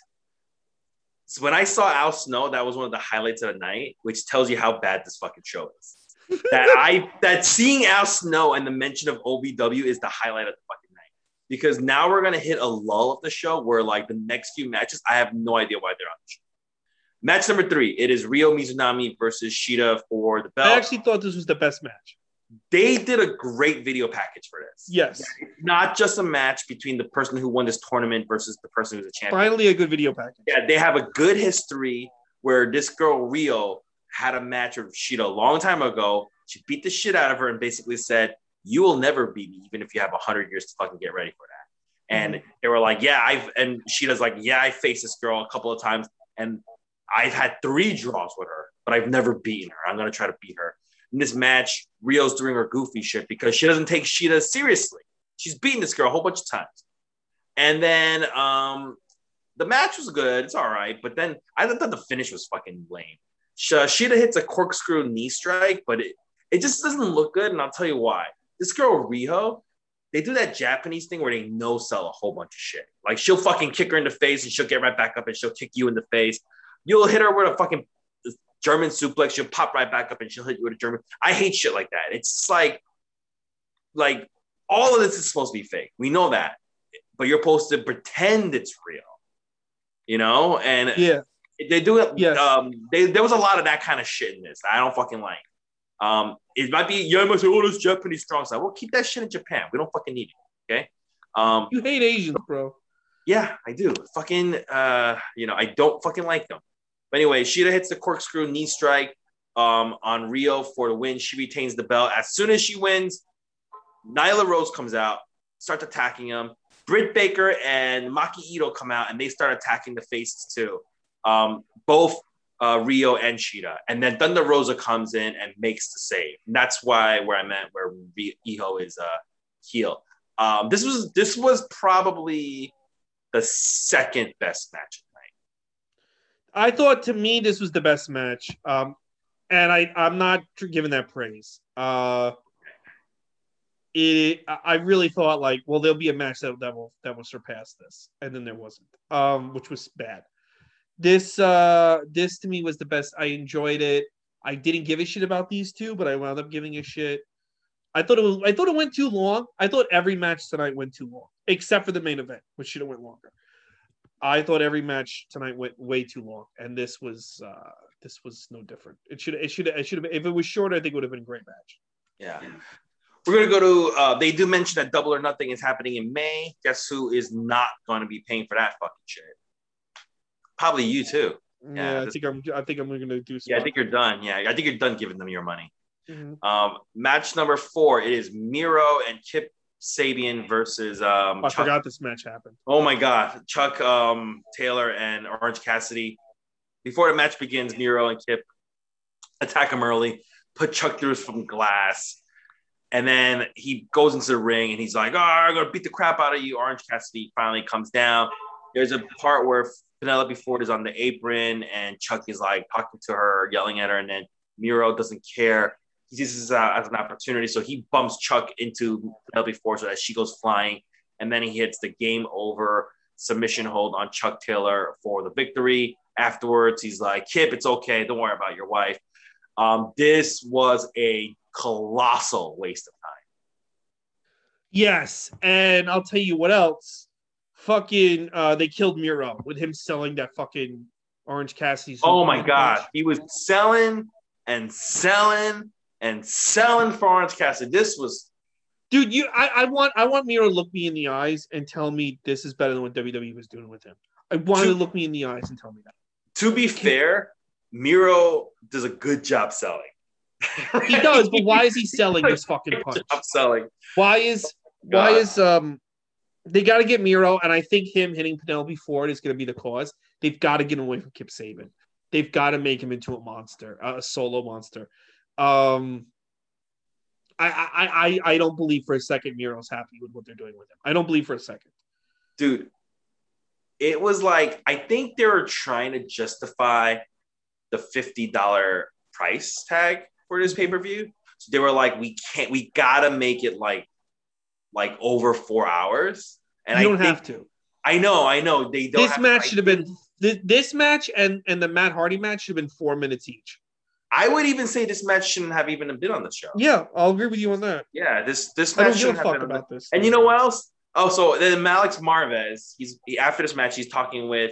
So when I saw Al Snow, that was one of the highlights of the night, which tells you how bad this fucking show is. that I that seeing Al Snow and the mention of O V W is the highlight of the fucking night. Because now we're gonna hit a lull of the show where like the next few matches, I have no idea why they're on the show. Match number three, it is Ryo Mizunami versus Shida for the belt. I actually thought this was the best match. They did a great video package for this. Yes, Not just a match between the person who won this tournament versus the person who's a champion. finally a good video package. Yeah, they have a good history where this girl, Rio, had a match with Shida a long time ago. She beat the shit out of her and basically said, you will never beat me, even if you have one hundred years to fucking get ready for that. And mm-hmm. they were like, yeah, I've, and Shida's like, yeah, I faced this girl a couple of times and I've had three draws with her, but I've never beaten her. I'm going to try to beat her. In this match, Rio's doing her goofy shit because she doesn't take Shida seriously. She's beaten this girl a whole bunch of times. And then um, the match was good. It's all right. But then I thought the finish was fucking lame. Shida hits a corkscrew knee strike, but it, it just doesn't look good. And I'll tell you why. This girl, Riho, they do that Japanese thing where they no-sell a whole bunch of shit. Like she'll fucking kick her in the face and she'll get right back up and she'll kick you in the face. You'll hit her with a fucking German suplex, she'll pop right back up and she'll hit you with a German. I hate shit like that. It's like, like all of this is supposed to be fake. We know that, but you're supposed to pretend it's real, you know? And yeah, they do it. Yes. Um, they, there was a lot of that kind of shit in this. I don't fucking like. Um, it might be, yeah, I must say, oh, this Japanese strong side. Well, keep that shit in Japan. We don't fucking need it. Okay. Um, you hate Asians, bro. Yeah, I do. Fucking, uh, you know, I don't fucking like them. But anyway, Shida hits the corkscrew knee strike um, on Rio for the win. She retains the belt. As soon as she wins, Nyla Rose comes out, starts attacking him. Britt Baker and Maki Ito come out, and they start attacking the faces too. Um, both uh, Rio and Shida, and then Thunder Rosa comes in and makes the save. And that's why where I meant where Riho is a uh, heel. Um, this was this was probably the second best match of the night. I thought to me this was the best match, um, and I I'm not giving that praise. Uh, it I really thought like, well, there'll be a match that that will that will surpass this, and then there wasn't, um, which was bad. This uh this to me was the best. I enjoyed it. I didn't give a shit about these two, but I wound up giving a shit. I thought it was I thought it went too long. I thought every match tonight went too long, except for the main event, which should have went longer. I thought every match tonight went way too long, and this was uh this was no different. It should it should it should have been, if it was shorter, I think it would have been a great match. Yeah. We're gonna go to uh they do mention that Double or Nothing is happening in May. Guess who is not gonna be paying for that fucking shit? Probably you too. Yeah, yeah I think I'm. I think I'm going to do. Yeah, I think you're done. Yeah, I think you're done giving them your money. Mm-hmm. Um, match number four. It is Miro and Kip Sabian versus. Um, I Chuck. forgot this match happened. Oh my god, Chuck um, Taylor and Orange Cassidy. Before the match begins, Miro and Kip attack him early, put Chuck through some glass, and then he goes into the ring and he's like, "Oh, I'm gonna beat the crap out of you." Orange Cassidy finally comes down. There's a part where Penelope Ford is on the apron and Chuck is like talking to her, yelling at her, and then Miro doesn't care. He sees this uh, as an opportunity, so he bumps Chuck into Penelope Ford so that she goes flying, and then he hits the game over submission hold on Chuck Taylor for the victory. Afterwards, he's like, "Kip, it's okay. Don't worry about your wife." Um, this was a colossal waste of time. Yes, and I'll tell you what else. Fucking, uh, they killed Miro with him selling that fucking Orange Cassidy. Oh my god, he was selling and selling and selling for Orange Cassidy. This was, dude. You, I, I want, I want Miro to look me in the eyes and tell me this is better than what W W E was doing with him. I want him to look me in the eyes and tell me that. To be fair, Miro does a good job selling. Right? He does, but why is he selling this fucking punch? I'm selling. Why is, god. why is um. They got to get Miro, and I think him hitting Penelope Ford is going to be the cause. They've got to get him away from Kip Sabian. They've got to make him into a monster, a solo monster. Um, I, I, I, I don't believe for a second Miro's happy with what they're doing with him. I don't believe for a second. Dude, it was like, I think they were trying to justify the fifty dollars price tag for this pay-per-view. So they were like, we can't, we got to make it like, like over four hours. And you don't I think, have to. I know, I know. They don't. This match should have been this, this match and and the Matt Hardy match should have been four minutes each. I would even say this match shouldn't have even been on the show. Yeah, I'll agree with you on that. Yeah, this this I match don't shouldn't give a have fuck been about on this. And you know what else? Oh, so then Alex Marvez. He's he, after this match, he's talking with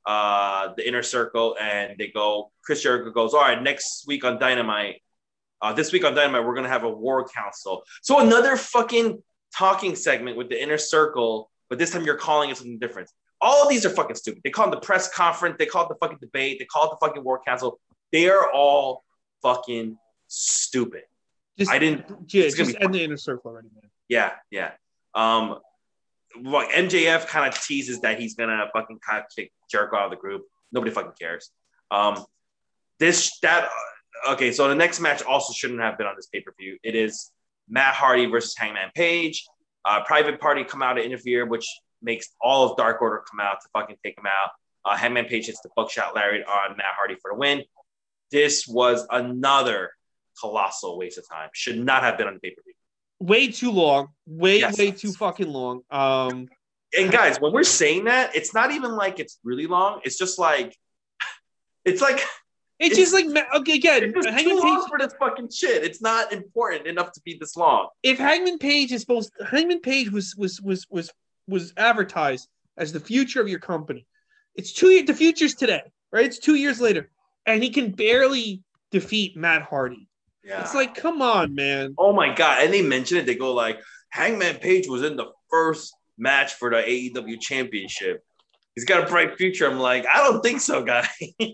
uh the Inner Circle, and they go. Chris Jericho goes, "All right, next week on Dynamite, uh, this week on Dynamite, we're gonna have a War Council." So another fucking talking segment with the Inner Circle, but this time you're calling it something different. All of these are fucking stupid. They call it the press conference. They call it the fucking debate. They call it the fucking War Council. They are all fucking stupid. Just, I didn't. Yeah, just end the Inner Circle already, man. Yeah, yeah. Um, well, M J F kind of teases that he's gonna fucking kind of kick Jericho out of the group. Nobody fucking cares. Um, this that okay. So the next match also shouldn't have been on this pay per view. It is Matt Hardy versus Hangman Page. Uh, Private Party come out to interfere, which makes all of Dark Order come out to fucking take him out. Uh, Hangman Page hits the buckshot lariat on Matt Hardy for the win. This was another colossal waste of time. Should not have been on the pay-per-view. Way too long. Way, yes. way too fucking long. Um, and guys, when we're saying that, it's not even like it's really long. It's just like, it's like, It's, it's just like okay, again. It's too long for this fucking shit. It's not important enough to be this long. If Hangman Page is supposed, Hangman Page was was was was was advertised as the future of your company. It's two years. The future's today, right? It's two years later, and he can barely defeat Matt Hardy. Yeah, it's like, come on, man. Oh my god! And they mention it. They go like, Hangman Page was in the first match for the A E W Championship. He's got a bright future. I'm like, I don't think so, guys.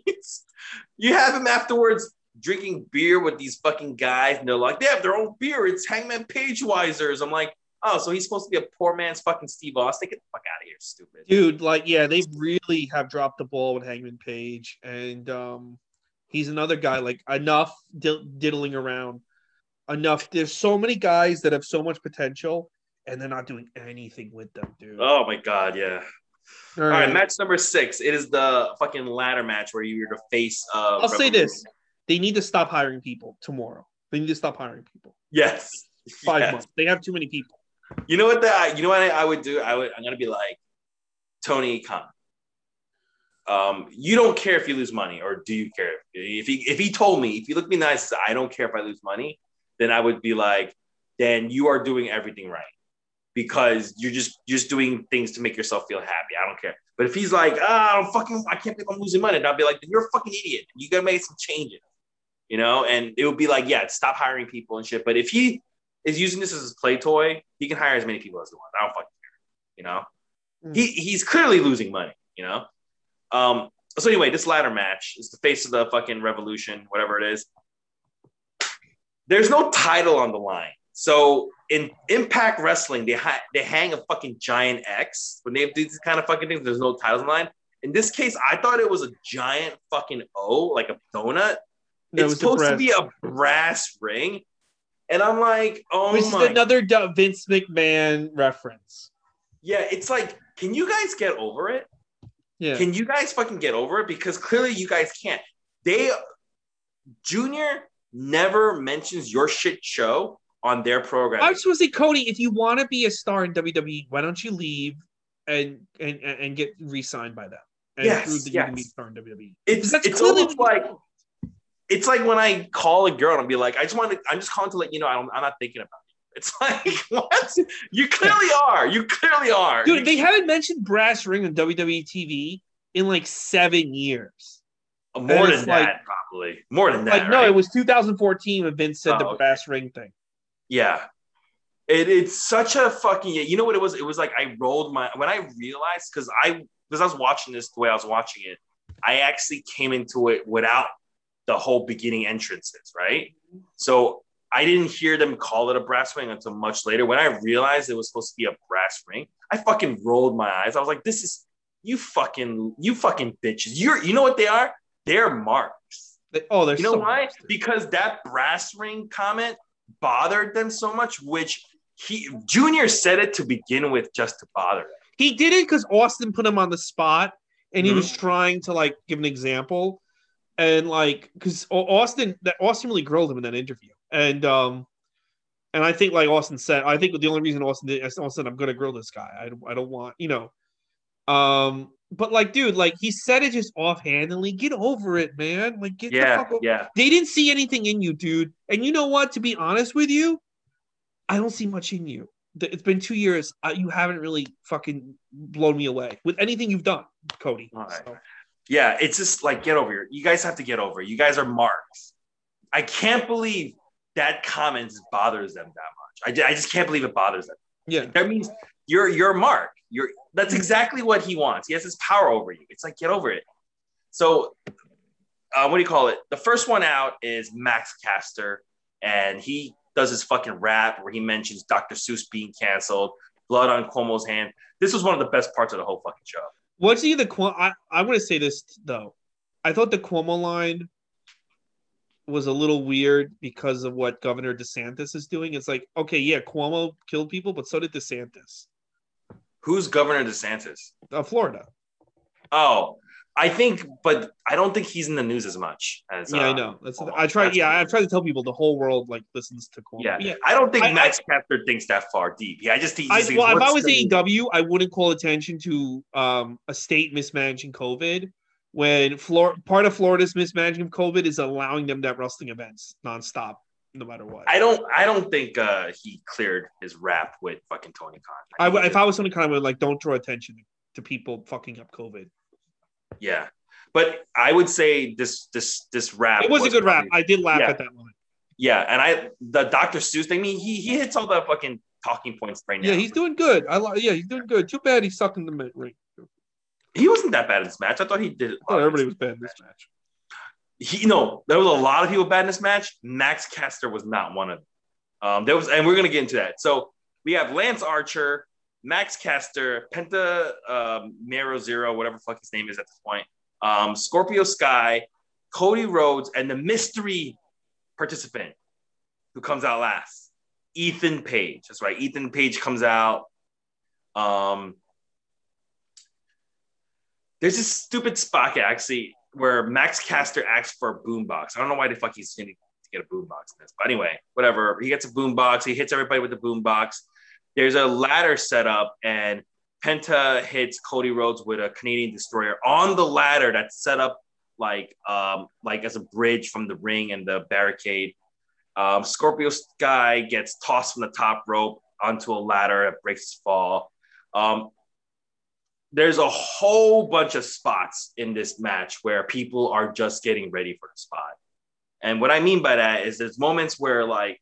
You have him afterwards drinking beer with these fucking guys, and they're like, they have their own beer. It's Hangman Page Wisers. I'm like, oh, so he's supposed to be a poor man's fucking Steve Austin? Get the fuck out of here, stupid. Dude, like, yeah, they really have dropped the ball with Hangman Page. And um, He's another guy like enough diddling around. Enough. There's so many guys that have so much potential, and they're not doing anything with them, dude. Oh my god, yeah. All All right, right, match number six. It is the fucking ladder match where you're the face of. I'll say this: they need to stop hiring people tomorrow. They need to stop hiring people. Yes, five yes. months. They have too many people. You know what? That you know what I, I would do? I would. I'm gonna be like Tony Khan. Um, you don't care if you lose money, or do you care? If he if he told me, if you look me nice, I don't care if I lose money, then I would be like, then you are doing everything right. Because you're just you're just doing things to make yourself feel happy. I don't care. But if he's like, ah, I'm fucking, I can't believe I'm losing money, and I'll be like, you're a fucking idiot. You gotta make some changes, you know. And it would be like, yeah, stop hiring people and shit. But if he is using this as his play toy, he can hire as many people as he wants. I don't fucking care, you know. Mm. He he's clearly losing money, you know. Um. So anyway, this ladder match is the face of the fucking revolution, whatever it is. There's no title on the line. So in Impact Wrestling, they ha- they hang a fucking giant X when they do these kind of fucking things. There's no titles on the line. In this case, I thought it was a giant fucking O, like a donut. No, it's supposed to be a brass ring, and I'm like, oh Which my. This is another Vince McMahon reference. Yeah, it's like, can you guys get over it? Yeah. Can you guys fucking get over it? Because clearly you guys can't. They, Junior never mentions your shit show on their program. I was supposed to say, Cody, if you want to be a star in W W E, why don't you leave and and and get re-signed by them and yes, prove that yes. you can be a star in W W E? It's it's almost like it's like when I call a girl and I'll be like, I just want to, I'm just calling to let you know I don't, I'm not thinking about you. It's like, what? You clearly are. You clearly are. Dude, you, they haven't mentioned brass ring on W W E T V in like seven years. More than that, like, probably. More than that. Like, right? no, it was two thousand fourteen when Vince said oh, the okay. brass ring thing. Yeah. It, it's such a fucking, you know what it was? It was like I rolled my, when I realized, because I, because I was watching this the way I was watching it, I actually came into it without the whole beginning entrances, right? So I didn't hear them call it a brass ring until much later. When I realized it was supposed to be a brass ring, I fucking rolled my eyes. I was like, this is, you fucking, you fucking bitches. You're, you know what they are? They're marks. They, oh, they're You know so why? marks, Because that brass ring comment bothered them so much, which he Junior said it to begin with just to bother them. He did it because Austin put him on the spot, and he mm-hmm. was trying to like give an example, and like because Austin that Austin really grilled him in that interview, and um, and I think like Austin said, I think the only reason Austin did, Austin said, I'm gonna grill this guy. I I don't want you know, um, but like dude, like he said it just offhandedly. Get over it, man. Like get yeah, the fuck over. Yeah. They didn't see anything in you, dude. And you know what? To be honest with you, I don't see much in you. It's been two years. Uh, you haven't really fucking blown me away with anything you've done, Cody. All right. So. Yeah, it's just like, get over it. You guys have to get over it. You guys are marks. I can't believe that comment bothers them that much. I, I just can't believe it bothers them. Yeah. That means you're you're a mark. You're that's exactly what he wants. He has his power over you. It's like, get over it. So uh, what do you call it? The first one out is Max Caster, and he does his fucking rap where he mentions Doctor Seuss being canceled, blood on Cuomo's hand. This was one of the best parts of the whole fucking show. What's he the Cuomo? I, I'm going to say this though. I thought the Cuomo line was a little weird because of what Governor DeSantis is doing. It's like, okay, yeah, Cuomo killed people, but so did DeSantis. Who's Governor DeSantis? Uh, Florida. Oh, I think, but I don't think he's in the news as much as. Yeah, uh, I know. That's I try. Yeah, I try to tell people the whole world like listens to Cuomo. Yeah, yeah. I don't think I, Max Caster thinks that far deep. Yeah, I just think. I, well, if I was A E W, I wouldn't call attention to um, a state mismanaging COVID when Flor- part of Florida's mismanaging of COVID is allowing them to have wrestling events nonstop, no matter what. I don't. I don't think uh, he cleared his rap with fucking Tony Khan. I, I if I was Tony Khan, I would like don't draw attention to people fucking up COVID. Yeah, but I would say this this this rap. It was, was a good probably, rap. I did laugh yeah. at that one. Yeah, and I the Doctor Seuss thing. I mean, he he hits all the fucking talking points right now. Yeah, he's doing good. I like. Yeah, he's doing good. Too bad he's sucking the ring. He wasn't that bad in this match. I thought he did. I thought everybody was bad in this match. He, you know, there was a lot of people bad in this match. Max Caster was not one of them. Um, there was, and we're gonna get into that. So we have Lance Archer, Max Caster, Penta um, Mero Zero, whatever the fuck his name is at this point. Um, Scorpio Sky, Cody Rhodes, and the mystery participant who comes out last, Ethan Page. That's right. Ethan Page comes out. Um, there's this stupid spot actually where Max Caster asks for a boombox. I don't know why the fuck he's going to get a boombox in this, but anyway, whatever. He gets a boombox. He hits everybody with the boombox. There's a ladder set up, and Penta hits Cody Rhodes with a Canadian Destroyer on the ladder that's set up like um like as a bridge from the ring and the barricade. Um, Scorpio Sky gets tossed from the top rope onto a ladder that breaks his fall. Um, there's a whole bunch of spots in this match where people are just getting ready for the spot. And what I mean by that is there's moments where like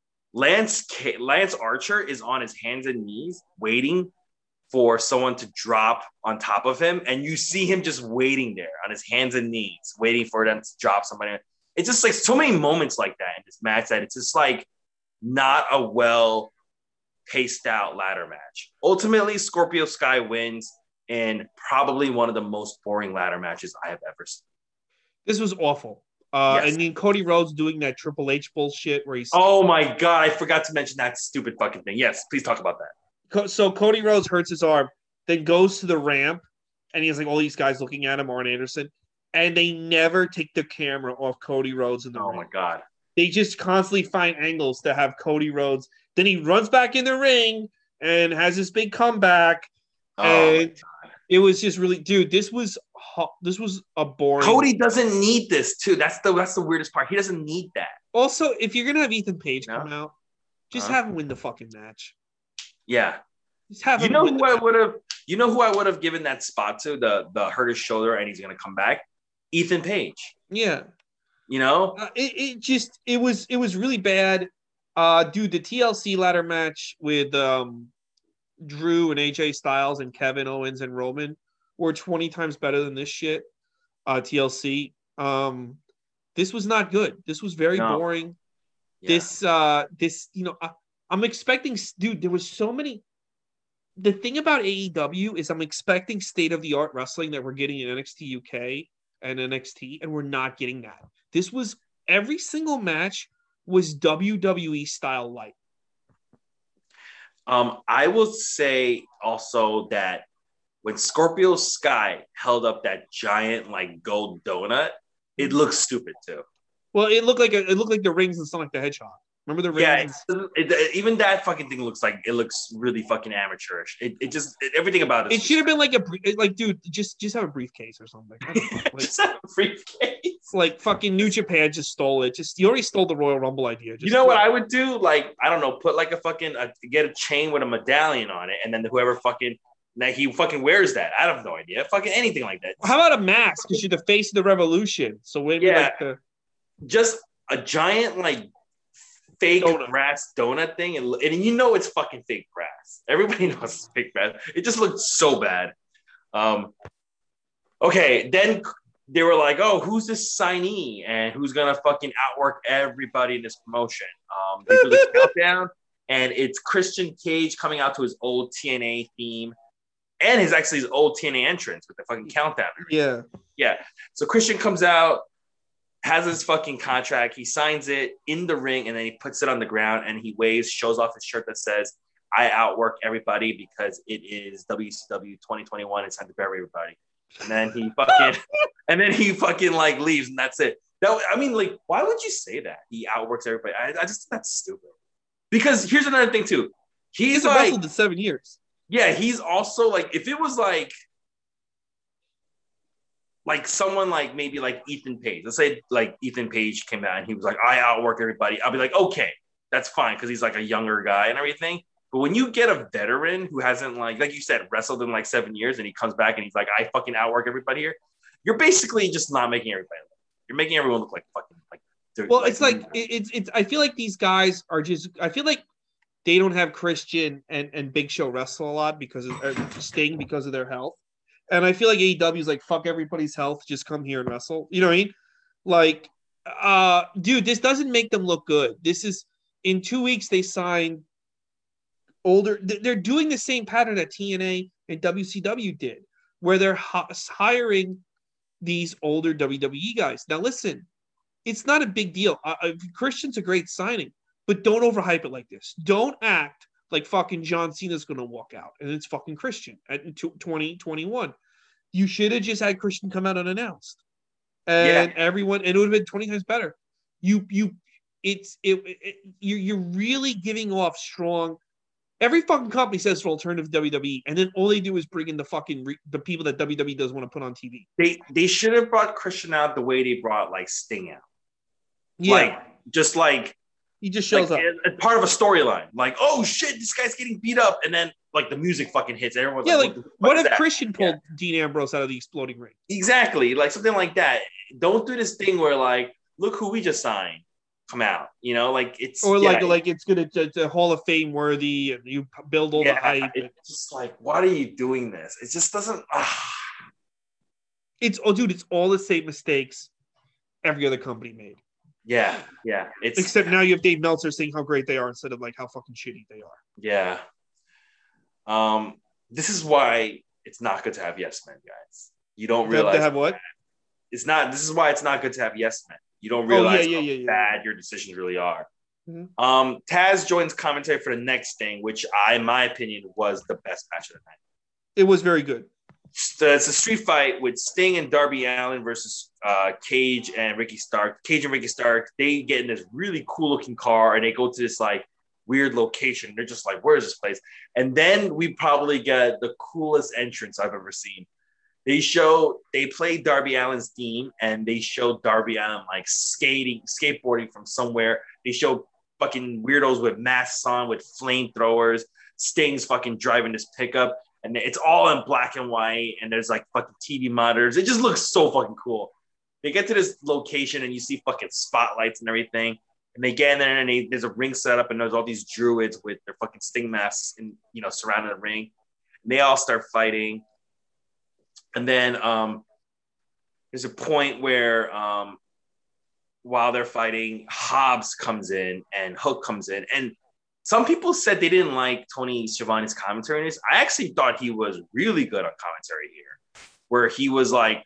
Lance Lance Archer is on his hands and knees waiting for someone to drop on top of him, and you see him just waiting there on his hands and knees, waiting for them to drop somebody. It's just like so many moments like that in this match that it's just like not a well paced out ladder match. Ultimately, Scorpio Sky wins in probably one of the most boring ladder matches I have ever seen. This was awful. Uh, yes. And then Cody Rhodes doing that Triple H bullshit where he's. Oh my God, I forgot to mention that stupid fucking thing. Yes, please talk about that. So Cody Rhodes hurts his arm, then goes to the ramp, and he has like all these guys looking at him, Arn Anderson, and they never take the camera off Cody Rhodes in the oh ring. Oh my God. They just constantly find angles to have Cody Rhodes. Then he runs back in the ring and has this big comeback. Oh and it was just really, dude, this was this was a boring. Cody doesn't need this too. That's the that's the weirdest part. He doesn't need that. Also, if you're gonna have Ethan Page no? come out, just huh? have him win the fucking match. Yeah. Just have him you know win who I would have you know who I would have given that spot to, the the hurt his shoulder and he's gonna come back? Ethan Page. Yeah. You know? Uh, it, it just it was it was really bad. Uh dude, the T L C ladder match with um Drew and A J Styles and Kevin Owens and Roman were twenty times better than this shit. Uh T L C. Um this was not good. This was very no. boring. Yeah. This uh this, you know, I, I'm expecting, dude, there was so many. The thing about A E W is I'm expecting state-of-the-art wrestling that we're getting in N X T U K and N X T, and we're not getting that. This was, every single match was W W E style light. Um, I will say also that when Scorpio Sky held up that giant like gold donut, it looked stupid too. Well, it looked like a, it looked like the rings in Sonic the Hedgehog. Remember the rings? Yeah, it, it, even that fucking thing looks like it looks really fucking amateurish. It, it just it, everything about it. It should have been like a like, dude, just just have a briefcase or something. Like, just have a briefcase. Like fucking New Japan just stole it. Just you already stole the Royal Rumble idea. Just you know what I would do? Like I don't know, put like a fucking a, get a chain with a medallion on it, and then whoever fucking that he fucking wears that. I have no idea. Fucking anything like that. How about a mask? Because you're the face of the revolution. So maybe yeah, like the... just a giant like. Fake donut. Brass donut thing, and, and you know it's fucking fake brass. Everybody knows it's fake brass. It just looked so bad. Um, okay, then they were like, "Oh, who's this signee and who's gonna fucking outwork everybody in this promotion?" Um, they do the countdown, and it's Christian Cage coming out to his old T N A theme, and his actually his old T N A entrance with the fucking countdown. Yeah, yeah. So Christian comes out. Has his fucking contract. He signs it in the ring, and then he puts it on the ground, and he waves, shows off his shirt that says, "I outwork everybody because it is W C W twenty twenty-one. It's time to bury everybody." And then he fucking, and then he fucking like leaves, and that's it. That I mean, like, why would you say that he outworks everybody? I, I just think that's stupid. Because here's another thing too. He's, he's like, wrestled in seven years. Yeah, he's also like, if it was like. Like someone like maybe like Ethan Page. Let's say like Ethan Page came out and he was like, "I outwork everybody." I'll be like, okay, that's fine because he's like a younger guy and everything. But when you get a veteran who hasn't like, like you said, wrestled in like seven years and he comes back and he's like, "I fucking outwork everybody here," you're basically just not making everybody look. You're making everyone look like fucking like. Well, like, it's like it, it's it's. I feel like these guys are just. I feel like they don't have Christian and and Big Show wrestle a lot because of or Sting because of their health. And I feel like A E W is like, fuck everybody's health, just come here and wrestle. You know what I mean? Like, uh, dude, this doesn't make them look good. This is, in two weeks, they signed older. They're doing the same pattern that T N A and W C W did, where they're hiring these older W W E guys. Now, listen, it's not a big deal. Uh, uh, Christian's a great signing, but don't overhype it like this. Don't act like fucking John Cena's going to walk out and it's fucking Christian at twenty twenty-one. You should have just had Christian come out unannounced, and yeah. everyone, and it would have been twenty times better. You, you, it's it, it you're you're really giving off strong. Every fucking company says for alternative W W E, and then all they do is bring in the fucking re, the people that W W E doesn't want to put on T V. They they should have brought Christian out the way they brought like Sting out. Yeah, like just like he just shows like, up. As part of a storyline. Like, oh shit, this guy's getting beat up, and then like the music fucking hits. Everyone's yeah, like, like what, what if that? Christian pulled yeah. Dean Ambrose out of the exploding ring? Exactly, like something like that. Don't do this thing where like, look who we just signed. Come out, you know, like it's or yeah, like like it's gonna it's a Hall of Fame worthy, and you build all yeah, the hype. It's just like, why are you doing this? It just doesn't. Ah. It's oh, dude, it's all the same mistakes every other company made. Yeah, yeah. It's except now you have Dave Meltzer saying how great they are instead of like how fucking shitty they are. Yeah. Um, this is why it's not good to have yes men, guys. You don't realize to have what? It's not. This is why it's not good to have yes men. You don't realize oh, yeah, yeah, how yeah, yeah, bad yeah. your decisions really are. Mm-hmm. Um, Taz joins commentary for the next thing, which I, in my opinion, was the best match of the night. It was very good. It's a street fight with Sting and Darby Allin versus uh, Cage and Ricky Stark. Cage and Ricky Stark, they get in this really cool looking car and they go to this like weird location. They're just like, where is this place? And then we probably get the coolest entrance I've ever seen. They show, they play Darby Allin's theme and they show Darby Allin like skating, skateboarding from somewhere. They show fucking weirdos with masks on with flamethrowers. Sting's fucking driving this pickup and it's all in black and white and there's like fucking T V monitors. It just looks so fucking cool. They get to this location and you see fucking spotlights and everything. And they get in there and they, there's a ring set up and there's all these druids with their fucking Sting masks and, you know, surrounding the ring. And they all start fighting. And then um, there's a point where um, while they're fighting, Hobbs comes in and Hook comes in. And some people said they didn't like Tony Schiavone's commentary on this. I actually thought he was really good on commentary here, where he was like,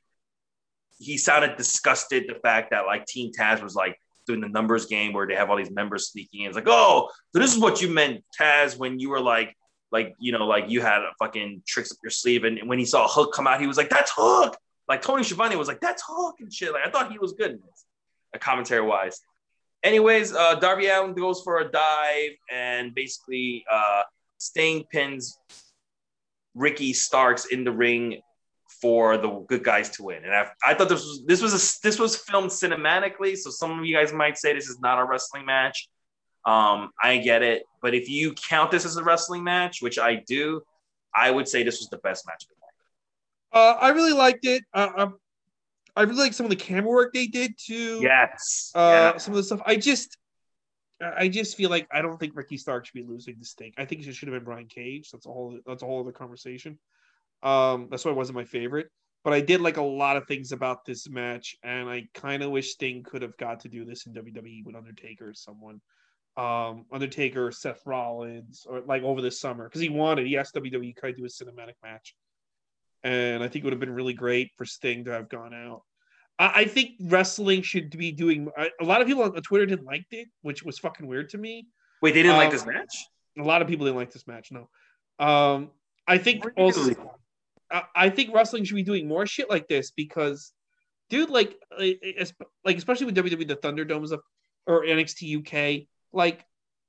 he sounded disgusted the fact that like Team Taz was like doing the numbers game where they have all these members sneaking in. It's like, oh, so this is what you meant, Taz, when you were like, Like, you know, like you had fucking tricks up your sleeve. And when he saw Hook come out, he was like, that's Hook. Like Tony Schiavone was like, that's Hook and shit. Like I thought he was good in this, uh, commentary wise. Anyways, uh, Darby Allin goes for a dive and basically uh, Sting pins Ricky Starks in the ring for the good guys to win. And I, I thought this was this was a, this was filmed cinematically. So some of you guys might say this is not a wrestling match. Um, I get it, but if you count this as a wrestling match, which I do, I would say this was the best match of the night. Uh, I really liked it. Uh, um, I really like some of the camera work they did too. Yes. Uh, yeah. Some of the stuff. I just, I just feel like I don't think Ricky Stark should be losing this thing. I think it should have been Brian Cage. That's a whole. That's a whole other conversation. Um, that's why it wasn't my favorite. But I did like a lot of things about this match, and I kind of wish Sting could have got to do this in W W E with Undertaker or someone. Um, Undertaker, Seth Rollins, or like over this summer because he wanted. He asked W W E could I do a cinematic match, and I think it would have been really great for Sting to have gone out. I, I think wrestling should be doing. I, a lot of people on Twitter didn't like it, which was fucking weird to me. Wait, they didn't um, like this match? A lot of people didn't like this match. No, um, I think also. I, I think wrestling should be doing more shit like this because, dude, like, like especially with W W E, the Thunderdome is up, or N X T U K. Like,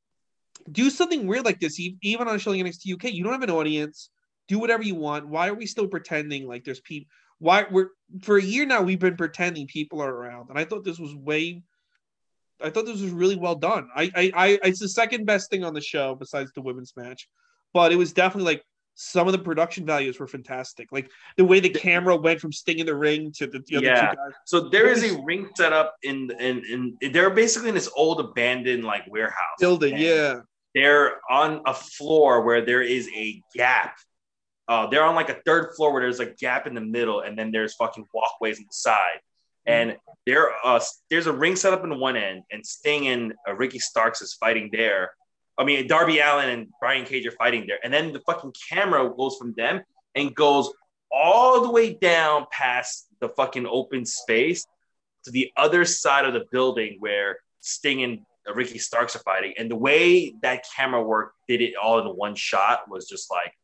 do something weird like this, even on a show like N X T U K. You don't have an audience. Do whatever you want. Why are we still pretending like there's people? Why we're for a year now we've been pretending people are around, and I thought this was way. I thought this was really well done. I, I, I, it's the second best thing on the show besides the women's match, but it was definitely like some of the production values were fantastic. Like the way the camera went from Sting in the ring to the, the other yeah. two guys. So there is a ring set up in, in, in, they're basically in this old abandoned like warehouse. Building, yeah. They're on a floor where there is a gap. Uh, they're on like a third floor where there's a gap in the middle and then there's fucking walkways on the side. And there, uh, there's a ring set up in one end and Sting and uh, Ricky Starks is fighting there. I mean, Darby Allin and Brian Cage are fighting there. And then the fucking camera goes from them and goes all the way down past the fucking open space to the other side of the building where Sting and Ricky Starks are fighting. And the way that camera work did it all in one shot was just like,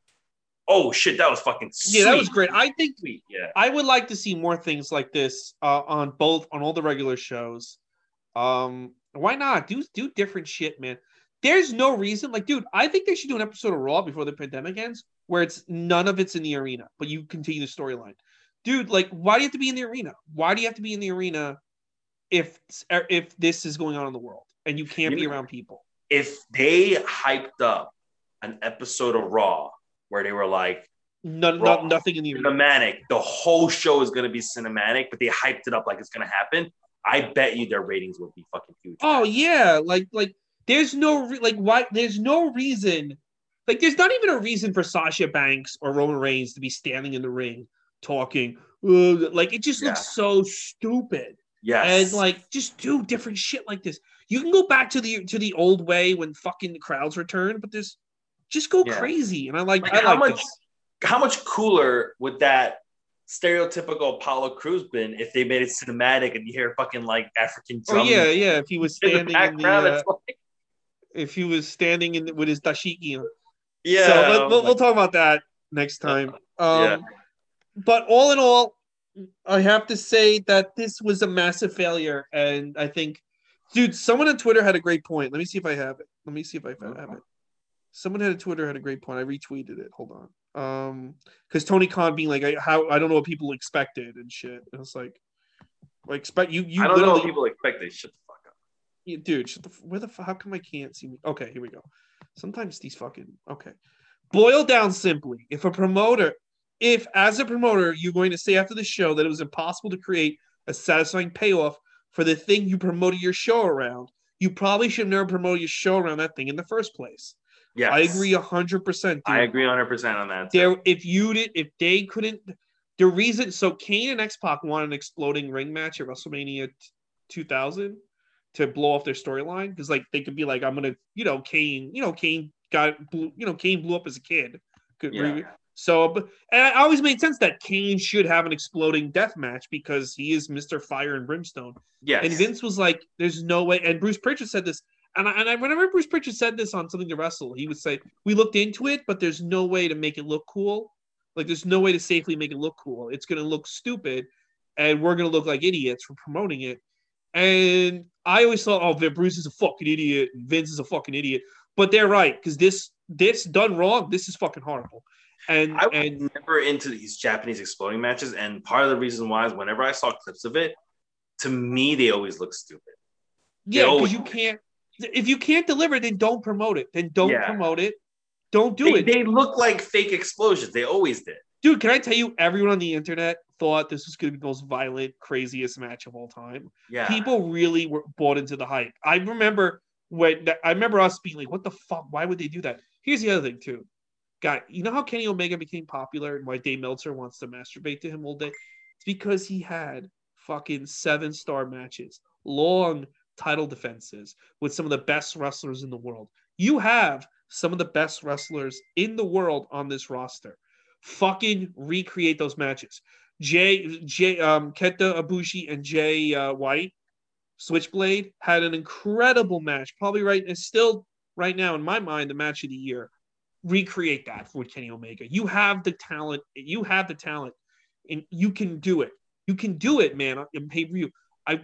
oh shit, that was fucking sweet. Yeah, that was great. I think sweet. Yeah. I would like to see more things like this uh, on both on all the regular shows. Um, why not do do different shit, man? There's no reason, like, dude. I think they should do an episode of Raw before the pandemic ends, where it's none of it's in the arena, but you continue the storyline, dude. Like, why do you have to be in the arena? Why do you have to be in the arena if if this is going on in the world and you can't you be know, around people? If they hyped up an episode of Raw where they were like, no, Raw, no, nothing in the arena. Cinematic, the whole show is going to be cinematic, but they hyped it up like it's going to happen. I bet you their ratings would be fucking huge. Oh yeah, like like there's no re- like why there's no reason, like there's not even a reason for Sasha Banks or Roman Reigns to be standing in the ring talking. Uh, like it just yeah. looks so stupid. Yes. And like just do different shit like this. You can go back to the to the old way when fucking the crowds return, but this just go yeah. crazy. And I like, like I how like much this. How much cooler would that stereotypical Apollo Crews been if they made it cinematic and you hear fucking like African drum? Oh yeah, yeah. If he was standing in the, in the uh, like... if he was standing in with his dashiki. Yeah. So let, we'll, we'll talk about that next time. Um, yeah. But all in all, I have to say that this was a massive failure, and I think, dude, someone on Twitter had a great point. Let me see if I have it. Let me see if I have it. Someone had a Twitter had a great point. I retweeted it. Hold on. Um, because Tony Khan being like, I, how I don't know what people expected and shit. And it's like, I expect you. You I don't literally, know what people expected. Shut the fuck up, yeah, dude. Shut the, where the how come I can't see me? Okay, here we go. Sometimes these fucking okay. Boil down simply, if a promoter, if as a promoter you're going to say after the show that it was impossible to create a satisfying payoff for the thing you promoted your show around, you probably should have never promoted your show around that thing in the first place. Yes. I agree a hundred percent. I agree a hundred percent on that. There, if you did, if they couldn't, the reason. So Kane and X-Pac wanted an exploding ring match at WrestleMania two thousand to blow off their storyline because, like, they could be like, "I'm gonna," you know, Kane, you know, Kane got, blew, you know, Kane blew up as a kid. Good, yeah. So, but and it always made sense that Kane should have an exploding death match because he is Mister Fire and Brimstone. Yes. And Vince was like, "There's no way." And Bruce Pritchard said this. And I, and I, whenever Bruce Pritchard said this on Something to Wrestle, he would say, we looked into it, but there's no way to make it look cool. Like, there's no way to safely make it look cool. It's going to look stupid, and we're going to look like idiots for promoting it. And I always thought, oh, Bruce is a fucking idiot, and Vince is a fucking idiot. But they're right, because this, this done wrong, this is fucking horrible. And I was and, never into these Japanese exploding matches, and part of the reason why is whenever I saw clips of it, to me, they always look stupid. Yeah, because you can't. If you can't deliver, then don't promote it. Then don't yeah. promote it. Don't do they, it. They look like fake explosions. They always did. Dude, can I tell you, everyone on the internet thought this was going to be the most violent, craziest match of all time. Yeah. People really were bought into the hype. I remember when I remember us being like, what the fuck? Why would they do that? Here's the other thing, too. Guy, you know how Kenny Omega became popular and why Dave Meltzer wants to masturbate to him all day? It's because he had fucking seven-star matches. Long title defenses with some of the best wrestlers in the world. You have some of the best wrestlers in the world on this roster. Fucking recreate those matches. Jay, Jay, um, Kenta Ibushi and Jay uh, White, Switchblade, had an incredible match. Probably right, it's still right now in my mind the match of the year. Recreate that with Kenny Omega. You have the talent. You have the talent, and you can do it. You can do it, man. In pay-per-view, I.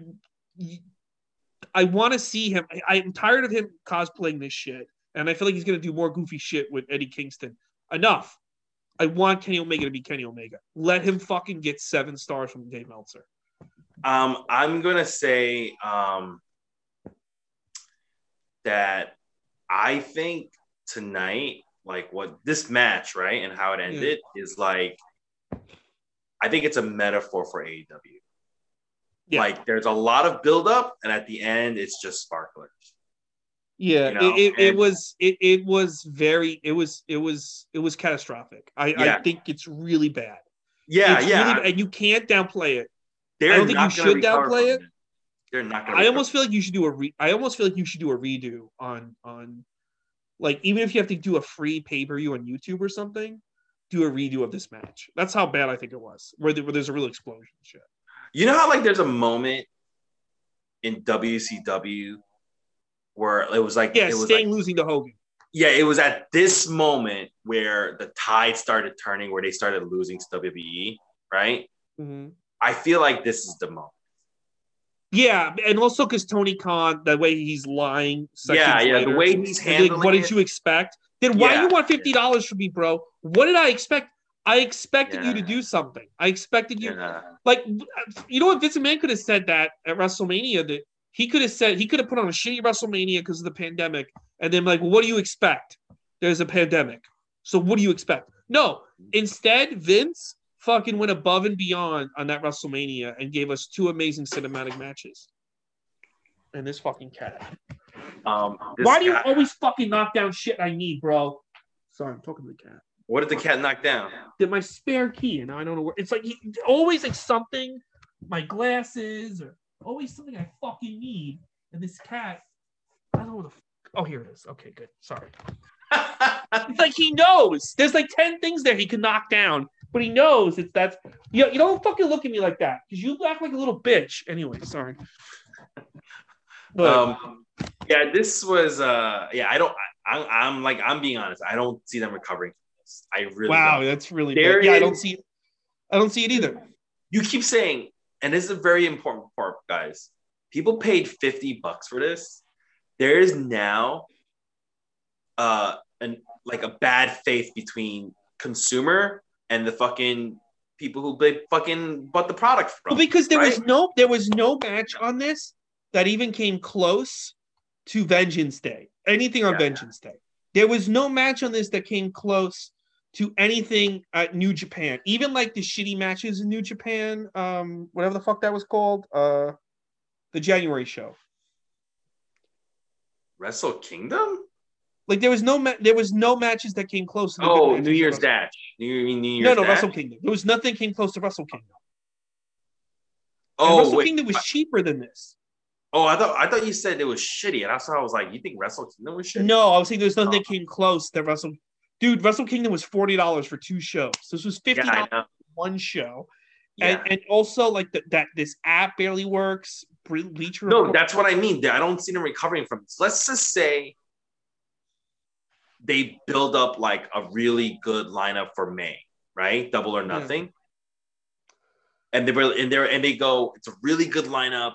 I want to see him. I, I'm tired of him cosplaying this shit. And I feel like he's going to do more goofy shit with Eddie Kingston. Enough. I want Kenny Omega to be Kenny Omega. Let him fucking get seven stars from Dave Meltzer. Um, I'm going to say um, that I think tonight, like what this match, right, and how it ended yeah. is like, I think it's a metaphor for A E W. Yeah. Like there's a lot of buildup, and at the end, it's just sparklers. Yeah, you know? it, it, and, it was it, it was very it was it was it was catastrophic. I, yeah. I think it's really bad. Yeah, it's yeah, really, and you can't downplay it. They're I don't think you should downplay it. it. They're not. Gonna I almost feel like you should do a. Re- I almost feel like you should do a redo on on, like even if you have to do a free pay per view on YouTube or something. do a redo of this match. That's how bad I think it was. Where, there, where there's a real explosion and shit. You know how like there's a moment in W C W where it was like yeah, it was Sting like, losing to Hogan. Yeah, it was at this moment where the tide started turning, where they started losing to W W E, right? Mm-hmm. I feel like this is the moment. Yeah, and also because Tony Khan, the way he's lying. Yeah, yeah, later, the way he's handling like, what did it, you expect? Then why yeah, you want fifty dollars yeah. from me, bro? What did I expect? I expected yeah. you to do something. I expected you, yeah. like, you know what? Vince McMahon could have said that at WrestleMania. That he could have said he could have put on a shitty WrestleMania because of the pandemic, and then like, well, what do you expect? There's a pandemic, so what do you expect? No, instead, Vince fucking went above and beyond on that WrestleMania and gave us two amazing cinematic matches. And this fucking cat. Um, Why do you cat, always fucking knock down shit I need, bro? Sorry, I'm talking to the cat. What did the cat knock down? Did my spare key, and now I don't know where. It's like he, always like something, my glasses, or always something I fucking need. And this cat, I don't know where the. F- oh, here it is. Okay, good. Sorry. It's like he knows. There's like ten things there he can knock down, but he knows it's that's. You know, you don't fucking look at me like that because you act like a little bitch. Anyway, sorry. But, um, yeah, this was. Uh, yeah, I don't. I, I'm like I'm being honest. I don't see them recovering from this. I really. Wow, don't. that's really. There yeah, is, I don't see. I don't see it either. You keep saying, and this is a very important part, guys. People paid fifty bucks for this. There is now, uh, an like a bad faith between consumer and the fucking people who they fucking bought the product from. Well, because there right? was no there was no match on this that even came close to Vengeance Day. Anything on yeah. Vengeance Day. There was no match on this that came close to anything at New Japan. Even like the shitty matches in New Japan, um, whatever the fuck that was called, uh, the January show. Wrestle Kingdom? Like there was no ma- there was no matches that came close to the Oh, New Year's Dash. New, New Year's no, no, Dash? Wrestle Kingdom. There was nothing came close to Wrestle Kingdom. Oh, and Wrestle wait. Kingdom was cheaper than this. Oh, I thought I thought you said it was shitty, and that's why I was like, you think Wrestle Kingdom was shitty? No, I was saying there's nothing oh. that came close to Wrestle. Dude, Wrestle Kingdom was forty dollars for two shows. This was fifty dollars yeah, for one show, yeah. and and also like the, that this app barely works. Bleacher no, that's what I mean. I don't see them recovering from this. Let's just say they build up like a really good lineup for May, right? Double or Nothing, yeah. and they really and they and they go. It's a really good lineup.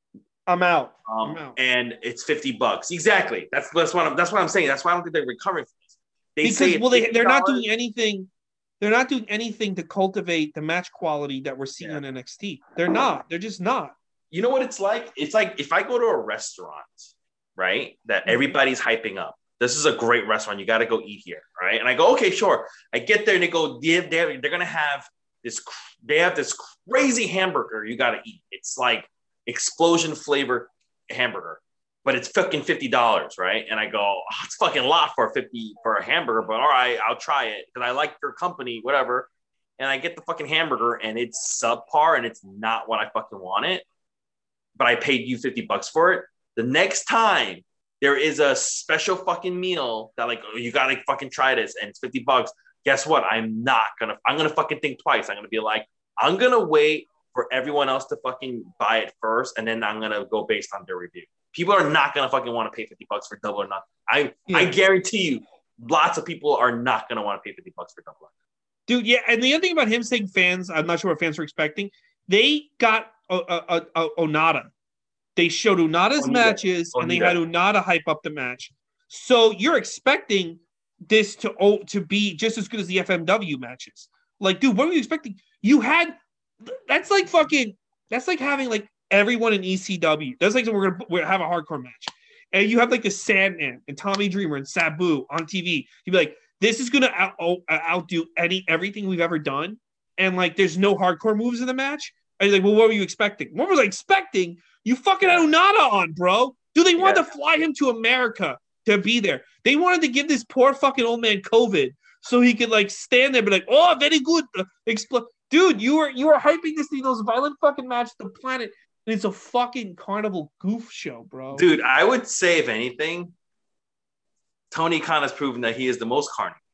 I'm out. Um, I'm out. And it's fifty bucks. Exactly. That's that's what I'm that's what I'm saying. That's why I don't think they're recovering from this. They because say well, they they're not doing anything. They're not doing anything to cultivate the match quality that we're seeing yeah. on N X T. They're not. They're just not. You know what it's like? It's like if I go to a restaurant, right, that everybody's hyping up. This is a great restaurant. You got to go eat here, right? And I go, okay, sure. I get there and they go, they're, they're, they're gonna have this. They have this crazy hamburger you got to eat. It's like explosion flavor hamburger, but it's fucking fifty dollars, right? And I go, oh, it's fucking a lot for fifty for a hamburger, but all right, I'll try it because I like your company, whatever. And I get the fucking hamburger and it's subpar and it's not what I fucking wanted, but I paid you fifty bucks for it. The next time there is a special fucking meal that like, oh, you gotta fucking try this and it's fifty bucks. Guess what? I'm not gonna, I'm gonna fucking think twice. I'm gonna be like, I'm gonna wait for everyone else to fucking buy it first, and then I'm gonna go based on their review. People are not gonna fucking want to pay fifty bucks for Double or Nothing. I yeah. I guarantee you, lots of people are not gonna want to pay fifty bucks for Double or Nothing. Dude, yeah, and the other thing about him saying fans, I'm not sure what fans were expecting. They got uh, uh, uh, Onada. They showed Onada's Onita. matches, Onita. and they had Onada hype up the match. So you're expecting this to oh, to be just as good as the F M W matches. Like, dude, what were you expecting? You had that's like fucking that's like having like everyone in E C W. That's like we're gonna we're have a hardcore match, and you have like the Sandman and Tommy Dreamer and Sabu on T V. You'd be like, this is gonna out, out, outdo any everything we've ever done, and like there's no hardcore moves in the match. And you're like, well, what were you expecting? What was I expecting? You fucking had Onada on, bro. Dude, they wanted yeah. to fly him to America to be there. They wanted to give this poor fucking old man COVID so he could like stand there and be like, oh, very good. Expl- Dude, you were you were hyping this thing, those violent fucking matches, the planet, and it's a fucking carnival goof show, bro. Dude, I would say, if anything, Tony Khan has proven that he is the most carny.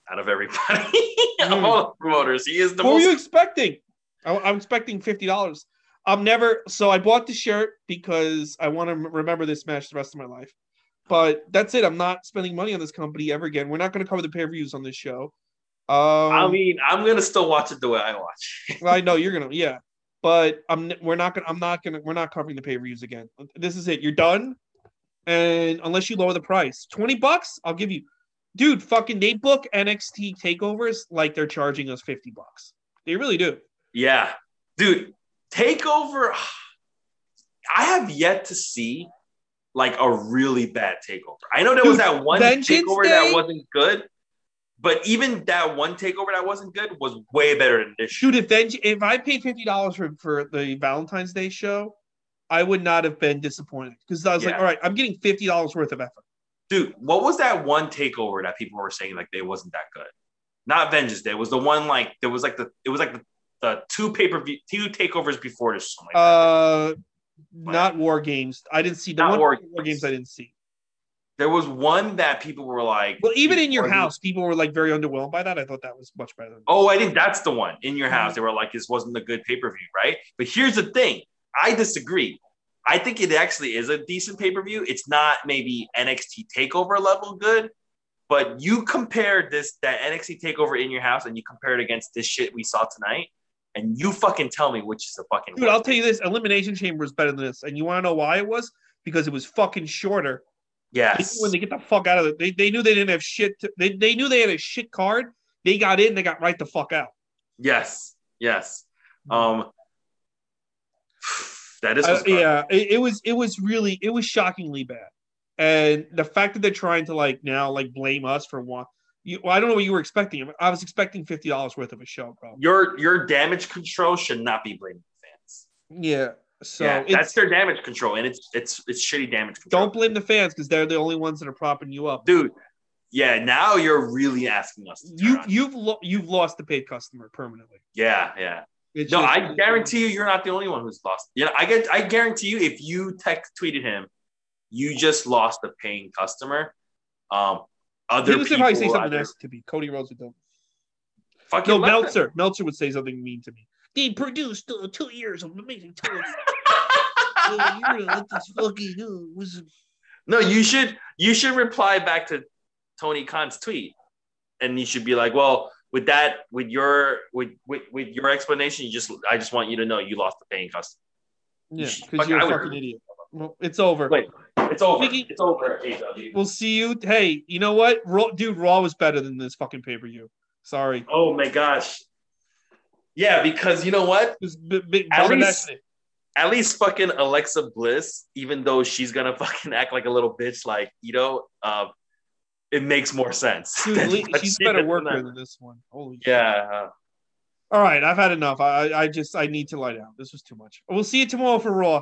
out of everybody. Mm. Of all the promoters, he is the what most. What were you expecting? I, I'm expecting fifty dollars. I'm never. So I bought the shirt because I want to remember this match the rest of my life. But that's it. I'm not spending money on this company ever again. We're not going to cover the pay-per-views on this show. Um, I mean, I'm gonna still watch it the way I watch. Well, I know you're gonna, yeah. But I'm. We're not gonna. I'm not gonna. We're not covering the pay-per-views again. This is it. You're done. And unless you lower the price, twenty bucks, I'll give you. Dude, fucking they book N X T takeovers like they're charging us fifty bucks. They really do. Yeah, dude. Takeover. I have yet to see like a really bad takeover. I know there Dude, was that one Vengeance takeover Day? that wasn't good, but even that one takeover that wasn't good was way better than this shit. Dude, if Venge- if I paid fifty dollars for for the Valentine's Day show, I would not have been disappointed because I was Yeah. like, all right, I'm getting fifty dollars worth of effort. Dude, what was that one takeover that people were saying like it wasn't that good? Not Vengeance Day. It was the one like there was like the it was like the, the two pay per view two takeovers before this. Something like Uh, not War Games. I didn't see the Not one War War Games. I didn't see. There was one that people were like, Well, even in your before house, people were like very underwhelmed by that. I thought that was much better. Than Oh, I think that's the one in your house. They were like, this wasn't a good pay per view, right? But here's the thing, I disagree. I think it actually is a decent pay per view. It's not maybe N X T Takeover level good, but you compare this that N X T Takeover in your house and you compare it against this shit we saw tonight, and you fucking tell me which is the fucking. Dude, I'll tell you this: Elimination Chamber is better than this, and you want to know why it was? Because it was fucking shorter. Yes. When they get the fuck out of it, they, they knew they didn't have shit. To, they they knew they had a shit card. They got in, they got right the fuck out. Yes. Yes. Um. That is. Uh, yeah, it, it was. It was really. It was shockingly bad, and the fact that they're trying to like now like blame us for one. You, well, I don't know what you were expecting. I was expecting fifty dollars worth of a show, bro. Your your damage control should not be blaming the fans. Yeah. So yeah, that's their damage control, and it's it's it's shitty damage control. Don't blame the fans because they're the only ones that are propping you up, dude. Yeah, now you're really asking us. You you've lo- you've lost the paid customer permanently. Yeah, yeah. It's no, just, I guarantee you, you're not the only one who's lost. You know, I get, I guarantee you, if you text tweeted him, you just lost a paying customer. Um, other people probably say something nice to me. Cody Rhodes would do. No, Meltzer. Meltzer would say something mean to me. They produced uh, two years of amazing television. uh, you're gonna let this fucking uh, was. No, you should you should reply back to Tony Khan's tweet, and you should be like, well. With that, with your with, with with your explanation, you just I just want you to know you lost the paying customer. Yeah, because you're a fucking would... idiot. Well, it's over. Wait, it's over. Speaking... It's over. A W. We'll see you. Hey, you know what, Raw, dude? Raw was better than this fucking pay per view. Sorry. Oh my gosh. Yeah, because you know what? B- b- at least, at least fucking Alexa Bliss, even though she's gonna fucking act like a little bitch, like you know, uh, it makes more sense. Dude, she's she better worker than this one. Holy yeah. shit. All right, I've had enough. I I just I need to lie down. This was too much. We'll see you tomorrow for Raw.